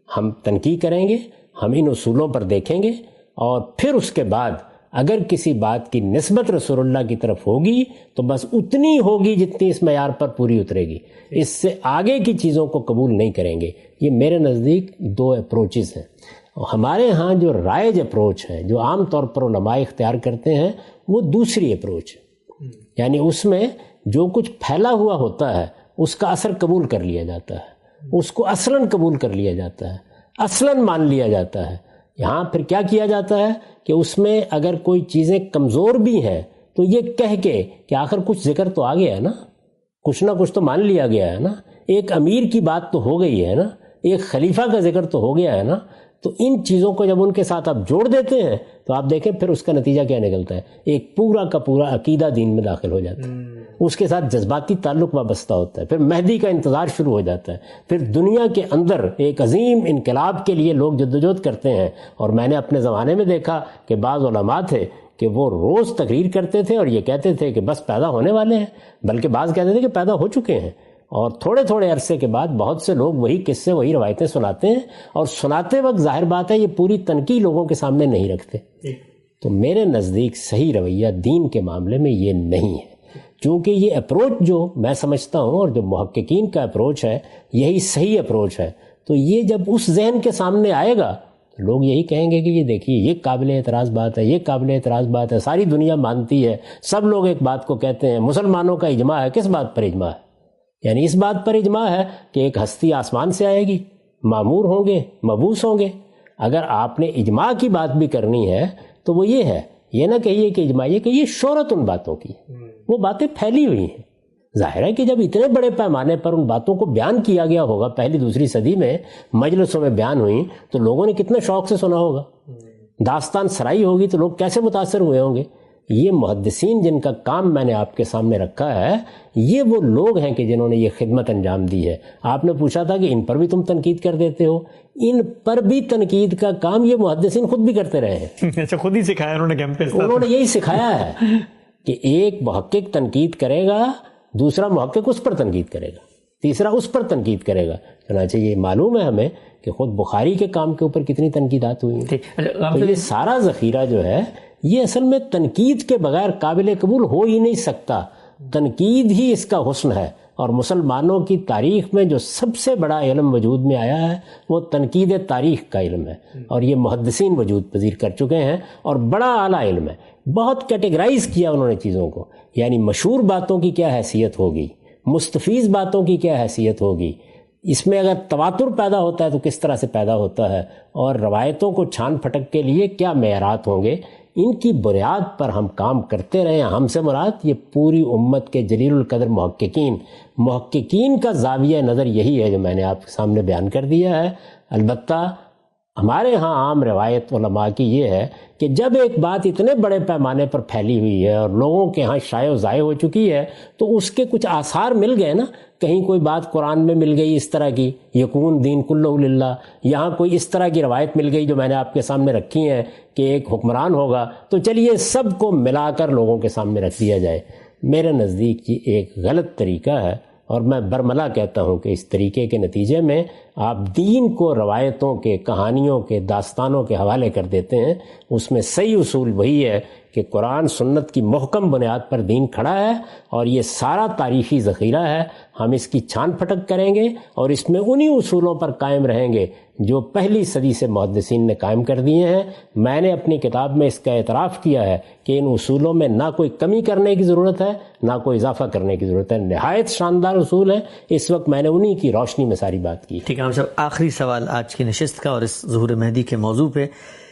ہم تنقید کریں گے، ہم ان اصولوں پر دیکھیں گے، اور پھر اس کے بعد اگر کسی بات کی نسبت رسول اللہ کی طرف ہوگی تو بس اتنی ہوگی جتنی اس معیار پر پوری اترے گی، اس سے آگے کی چیزوں کو قبول نہیں کریں گے۔ یہ میرے نزدیک دو اپروچز ہیں۔ ہمارے ہاں جو رائج اپروچ ہے، جو عام طور پر علماء اختیار کرتے ہیں، وہ دوسری اپروچ ہے، یعنی اس میں جو کچھ پھیلا ہوا ہوتا ہے اس کا اثر قبول کر لیا جاتا ہے، اس کو اصلاً قبول کر لیا جاتا ہے، اصلاً مان لیا جاتا ہے۔ یہاں پھر کیا کیا جاتا ہے کہ اس میں اگر کوئی چیزیں کمزور بھی ہیں تو یہ کہہ کے کہ آخر کچھ ذکر تو آ گیا ہے نا، کچھ نہ کچھ تو مان لیا گیا ہے نا، ایک امیر کی بات تو ہو گئی ہے نا، ایک خلیفہ کا ذکر تو ہو گیا ہے نا، تو ان چیزوں کو جب ان کے ساتھ آپ جوڑ دیتے ہیں تو آپ دیکھیں پھر اس کا نتیجہ کیا نکلتا ہے، ایک پورا کا پورا عقیدہ دین میں داخل ہو جاتا ہے، اس کے ساتھ جذباتی تعلق وابستہ ہوتا ہے، پھر مہدی کا انتظار شروع ہو جاتا ہے، پھر دنیا کے اندر ایک عظیم انقلاب کے لیے لوگ جدوجہد کرتے ہیں۔ اور میں نے اپنے زمانے میں دیکھا کہ بعض علماء تھے کہ وہ روز تقریر کرتے تھے اور یہ کہتے تھے کہ بس پیدا ہونے والے ہیں، بلکہ بعض کہتے تھے کہ پیدا ہو چکے ہیں، اور تھوڑے تھوڑے عرصے کے بعد بہت سے لوگ وہی قصے وہی روایتیں سناتے ہیں، اور سناتے وقت ظاہر بات ہے یہ پوری تنقید لوگوں کے سامنے نہیں رکھتے۔ تو میرے نزدیک صحیح رویہ دین کے معاملے میں یہ نہیں ہے، چونکہ یہ اپروچ جو میں سمجھتا ہوں اور جو محققین کا اپروچ ہے یہی صحیح اپروچ ہے، تو یہ جب اس ذہن کے سامنے آئے گا تو لوگ یہی کہیں گے کہ یہ دیکھیے یہ قابل اعتراض بات ہے، یہ قابل اعتراض بات ہے، ساری دنیا مانتی ہے، سب لوگ ایک بات کو کہتے ہیں، مسلمانوں کا اجماع ہے۔ کس بات پر اجماع ہے؟ یعنی اس بات پر اجماع ہے کہ ایک ہستی آسمان سے آئے گی، معمور ہوں گے، مبعوث ہوں گے۔ اگر آپ نے اجماع کی بات بھی کرنی ہے تو وہ یہ ہے، یہ نہ کہیے کہ اجماع، یہ کہیے شہرت ان باتوں کی، وہ باتیں پھیلی ہوئی ہیں۔ ظاہر ہے کہ جب اتنے بڑے پیمانے پر ان باتوں کو بیان کیا گیا ہوگا، پہلی دوسری صدی میں مجلسوں میں بیان ہوئی، تو لوگوں نے کتنے شوق سے سنا ہوگا، داستان سرائی ہوگی تو لوگ کیسے متاثر ہوئے ہوں گے۔ یہ محدثین جن کا کام میں نے آپ کے سامنے رکھا ہے، یہ وہ لوگ ہیں کہ جنہوں نے یہ خدمت انجام دی ہے۔ آپ نے پوچھا تھا کہ ان پر بھی تم تنقید کر دیتے ہو، ان پر بھی تنقید کا کام یہ محدثین خود بھی کرتے رہے ہیں۔ اچھا، خود ہی سکھایا انہوں نے کیمپس، انہوں نے یہی سکھایا ہے کہ ایک محقق تنقید کرے گا، دوسرا محقق اس پر تنقید کرے گا، تیسرا اس پر تنقید کرے گا۔ چنانچہ یہ معلوم ہے ہمیں کہ خود بخاری کے کام کے اوپر کتنی تنقیدات ہوئی ہیں۔ تو یہ سارا ذخیرہ جو ہے یہ اصل میں تنقید کے بغیر قابل قبول ہو ہی نہیں سکتا، تنقید ہی اس کا حسن ہے۔ اور مسلمانوں کی تاریخ میں جو سب سے بڑا علم وجود میں آیا ہے وہ تنقید تاریخ کا علم ہے، اور یہ محدثین وجود پذیر کر چکے ہیں، اور بڑا اعلیٰ علم ہے۔ بہت کیٹیگرائز کیا انہوں نے چیزوں کو، یعنی مشہور باتوں کی کیا حیثیت ہوگی، مستفیض باتوں کی کیا حیثیت ہوگی، اس میں اگر تواتر پیدا ہوتا ہے تو کس طرح سے پیدا ہوتا ہے، اور روایتوں کو چھان پھٹک کے لیے کیا معیارات ہوں گے، ان کی بنیاد پر ہم کام کرتے رہے ہیں۔ ہم سے مراد یہ پوری امت کے جلیل القدر محققین محققین کا زاویہ نظر یہی ہے جو میں نے آپ کے سامنے بیان کر دیا ہے۔ البتہ ہمارے ہاں عام روایت علماء کی یہ ہے کہ جب ایک بات اتنے بڑے پیمانے پر پھیلی ہوئی ہے اور لوگوں کے ہاں شائع و ضائع ہو چکی ہے تو اس کے کچھ آثار مل گئے نا، کہیں کوئی بات قرآن میں مل گئی اس طرح کی، یکون دین کلہ للہ، یہاں کوئی اس طرح کی روایت مل گئی جو میں نے آپ کے سامنے رکھی ہے کہ ایک حکمران ہوگا، تو چلیے سب کو ملا کر لوگوں کے سامنے رکھ دیا جائے۔ میرے نزدیک یہ ایک غلط طریقہ ہے، اور میں برملا کہتا ہوں کہ اس طریقے کے نتیجے میں آپ دین کو روایتوں کے، کہانیوں کے، داستانوں کے حوالے کر دیتے ہیں۔ اس میں صحیح اصول وہی ہے کہ قرآن سنت کی محکم بنیاد پر دین کھڑا ہے، اور یہ سارا تاریخی ذخیرہ ہے، ہم اس کی چھان پھٹک کریں گے اور اس میں انہی اصولوں پر قائم رہیں گے جو پہلی صدی سے محدثین نے قائم کر دیے ہیں۔ میں نے اپنی کتاب میں اس کا اعتراف کیا ہے کہ ان اصولوں میں نہ کوئی کمی کرنے کی ضرورت ہے نہ کوئی اضافہ کرنے کی ضرورت ہے، نہایت شاندار اصول ہیں۔ اس وقت میں نے انہی کی روشنی میں ساری بات کی۔ ٹھیک ہے صاحب، آخری سوال آج کی نشست کا اور اس ظہور مہدی کے موضوع پہ،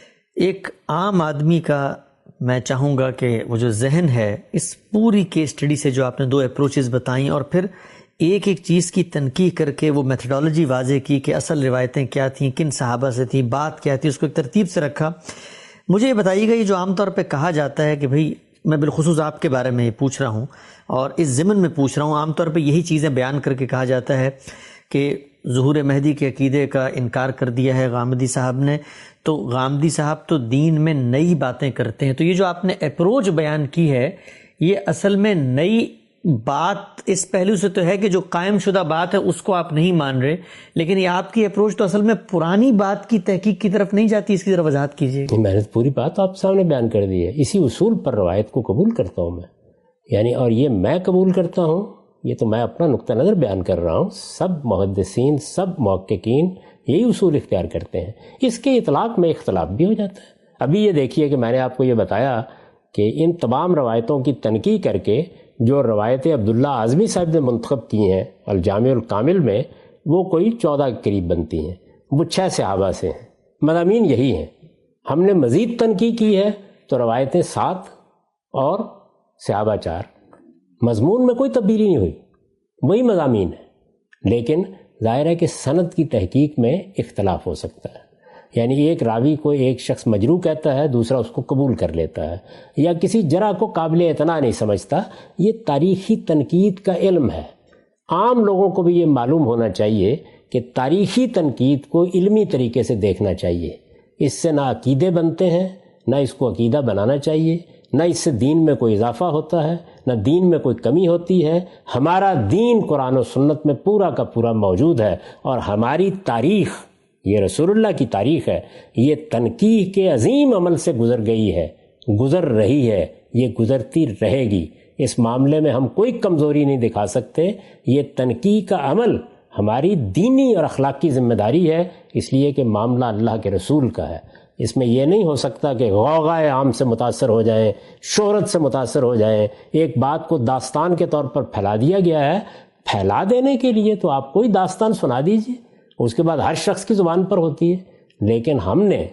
ایک عام آدمی کا میں چاہوں گا کہ وہ جو ذہن ہے اس پوری کیس اسٹڈی سے جو آپ نے دو اپروچز بتائیں اور پھر ایک ایک چیز کی تنقیح کر کے وہ میتھڈالوجی واضح کی کہ اصل روایتیں کیا تھیں، کن صحابہ سے تھیں، بات کیا تھی، اس کو ایک ترتیب سے رکھا، مجھے یہ بتائیے گا یہ جو عام طور پہ کہا جاتا ہے کہ بھئی میں بالخصوص آپ کے بارے میں یہ پوچھ رہا ہوں اور اس ضمن میں پوچھ رہا ہوں، عام طور پہ یہی چیزیں بیان کر کے کہا جاتا ہے کہ ظہور مہدی کے عقیدے کا انکار کر دیا ہے غامدی صاحب نے، تو غامدی صاحب تو دین میں نئی باتیں کرتے ہیں۔ تو یہ جو آپ نے اپروچ بیان کی ہے یہ اصل میں نئی بات اس پہلو سے تو ہے کہ جو قائم شدہ بات ہے اس کو آپ نہیں مان رہے، لیکن یہ آپ کی اپروچ تو اصل میں پرانی بات کی تحقیق کی طرف نہیں جاتی، اس کی طرف وضاحت کیجیے۔ میں نے پوری بات آپ سامنے بیان کر دی ہے، اسی اصول پر روایت کو قبول کرتا ہوں میں، یعنی اور یہ میں قبول کرتا ہوں، یہ تو میں اپنا نقطہ نظر بیان کر رہا ہوں، سب محدثین سب محققین یہی اصول اختیار کرتے ہیں، اس کے اطلاق میں اختلاف بھی ہو جاتا ہے۔ ابھی یہ دیکھیے کہ میں نے آپ کو یہ بتایا کہ ان تمام روایتوں کی تنقیح کر کے جو روایتیں عبداللہ اعظمی صاحب نے منتخب کی ہیں الجامع الکامل میں، وہ کوئی چودہ کے قریب بنتی ہیں، وہ چھ صحابہ سے ہیں، مضامین یہی ہیں۔ ہم نے مزید تنقیح کی ہے تو روایتیں سات اور صحابہ چار، مضمون میں کوئی تبدیلی نہیں ہوئی، وہی مضامین ہیں، لیکن ظاہر ہے کہ سند کی تحقیق میں اختلاف ہو سکتا ہے، یعنی ایک راوی کو ایک شخص مجروح کہتا ہے، دوسرا اس کو قبول کر لیتا ہے، یا کسی جرح کو قابل اعتنا نہیں سمجھتا۔ یہ تاریخی تنقید کا علم ہے، عام لوگوں کو بھی یہ معلوم ہونا چاہیے کہ تاریخی تنقید کو علمی طریقے سے دیکھنا چاہیے، اس سے نہ عقیدے بنتے ہیں، نہ اس کو عقیدہ بنانا چاہیے، نہ اس سے دین میں کوئی اضافہ ہوتا ہے، نہ دین میں کوئی کمی ہوتی ہے۔ ہمارا دین قرآن و سنت میں پورا کا پورا موجود ہے، اور ہماری تاریخ، یہ رسول اللہ کی تاریخ ہے، یہ تنقیح کے عظیم عمل سے گزر گئی ہے، گزر رہی ہے، یہ گزرتی رہے گی۔ اس معاملے میں ہم کوئی کمزوری نہیں دکھا سکتے، یہ تنقیح کا عمل ہماری دینی اور اخلاقی ذمہ داری ہے، اس لیے کہ معاملہ اللہ کے رسول کا ہے۔ اس میں یہ نہیں ہو سکتا کہ غوغائے عام سے متاثر ہو جائیں، شہرت سے متاثر ہو جائیں۔ ایک بات کو داستان کے طور پر پھیلا دیا گیا ہے، پھیلا دینے کے لیے تو آپ کوئی داستان سنا دیجیے، اس کے بعد ہر شخص کی زبان پر ہوتی ہے، لیکن ہم نے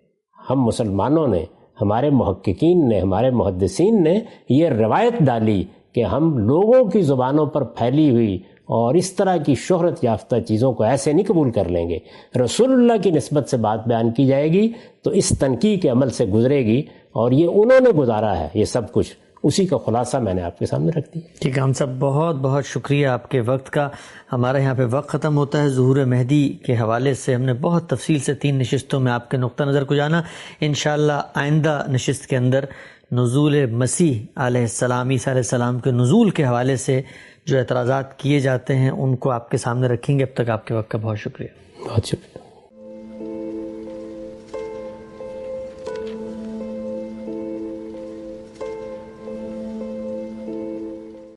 ہم مسلمانوں نے، ہمارے محققین نے، ہمارے محدثین نے یہ روایت ڈالی کہ ہم لوگوں کی زبانوں پر پھیلی ہوئی اور اس طرح کی شہرت یافتہ چیزوں کو ایسے نہیں قبول کر لیں گے۔ رسول اللہ کی نسبت سے بات بیان کی جائے گی تو اس تنقیح کے عمل سے گزرے گی، اور یہ انہوں نے گزارا ہے، یہ سب کچھ اسی کا خلاصہ میں نے آپ کے سامنے رکھ دیا۔ ٹھیک ہے، ہم سب بہت بہت شکریہ آپ کے وقت کا۔ ہمارے یہاں پہ وقت ختم ہوتا ہے۔ ظہور مہدی کے حوالے سے ہم نے بہت تفصیل سے تین نشستوں میں آپ کے نقطہ نظر کو جانا۔ انشاءاللہ آئندہ نشست کے اندر نزول مسیح علیہ السلام، عیسیٰ علیہ السلام کے نزول کے حوالے سے جو اعتراضات کیے جاتے ہیں ان کو آپ کے سامنے رکھیں گے۔ اب تک آپ کے وقت کا بہت شکریہ۔ بہت شکریہ۔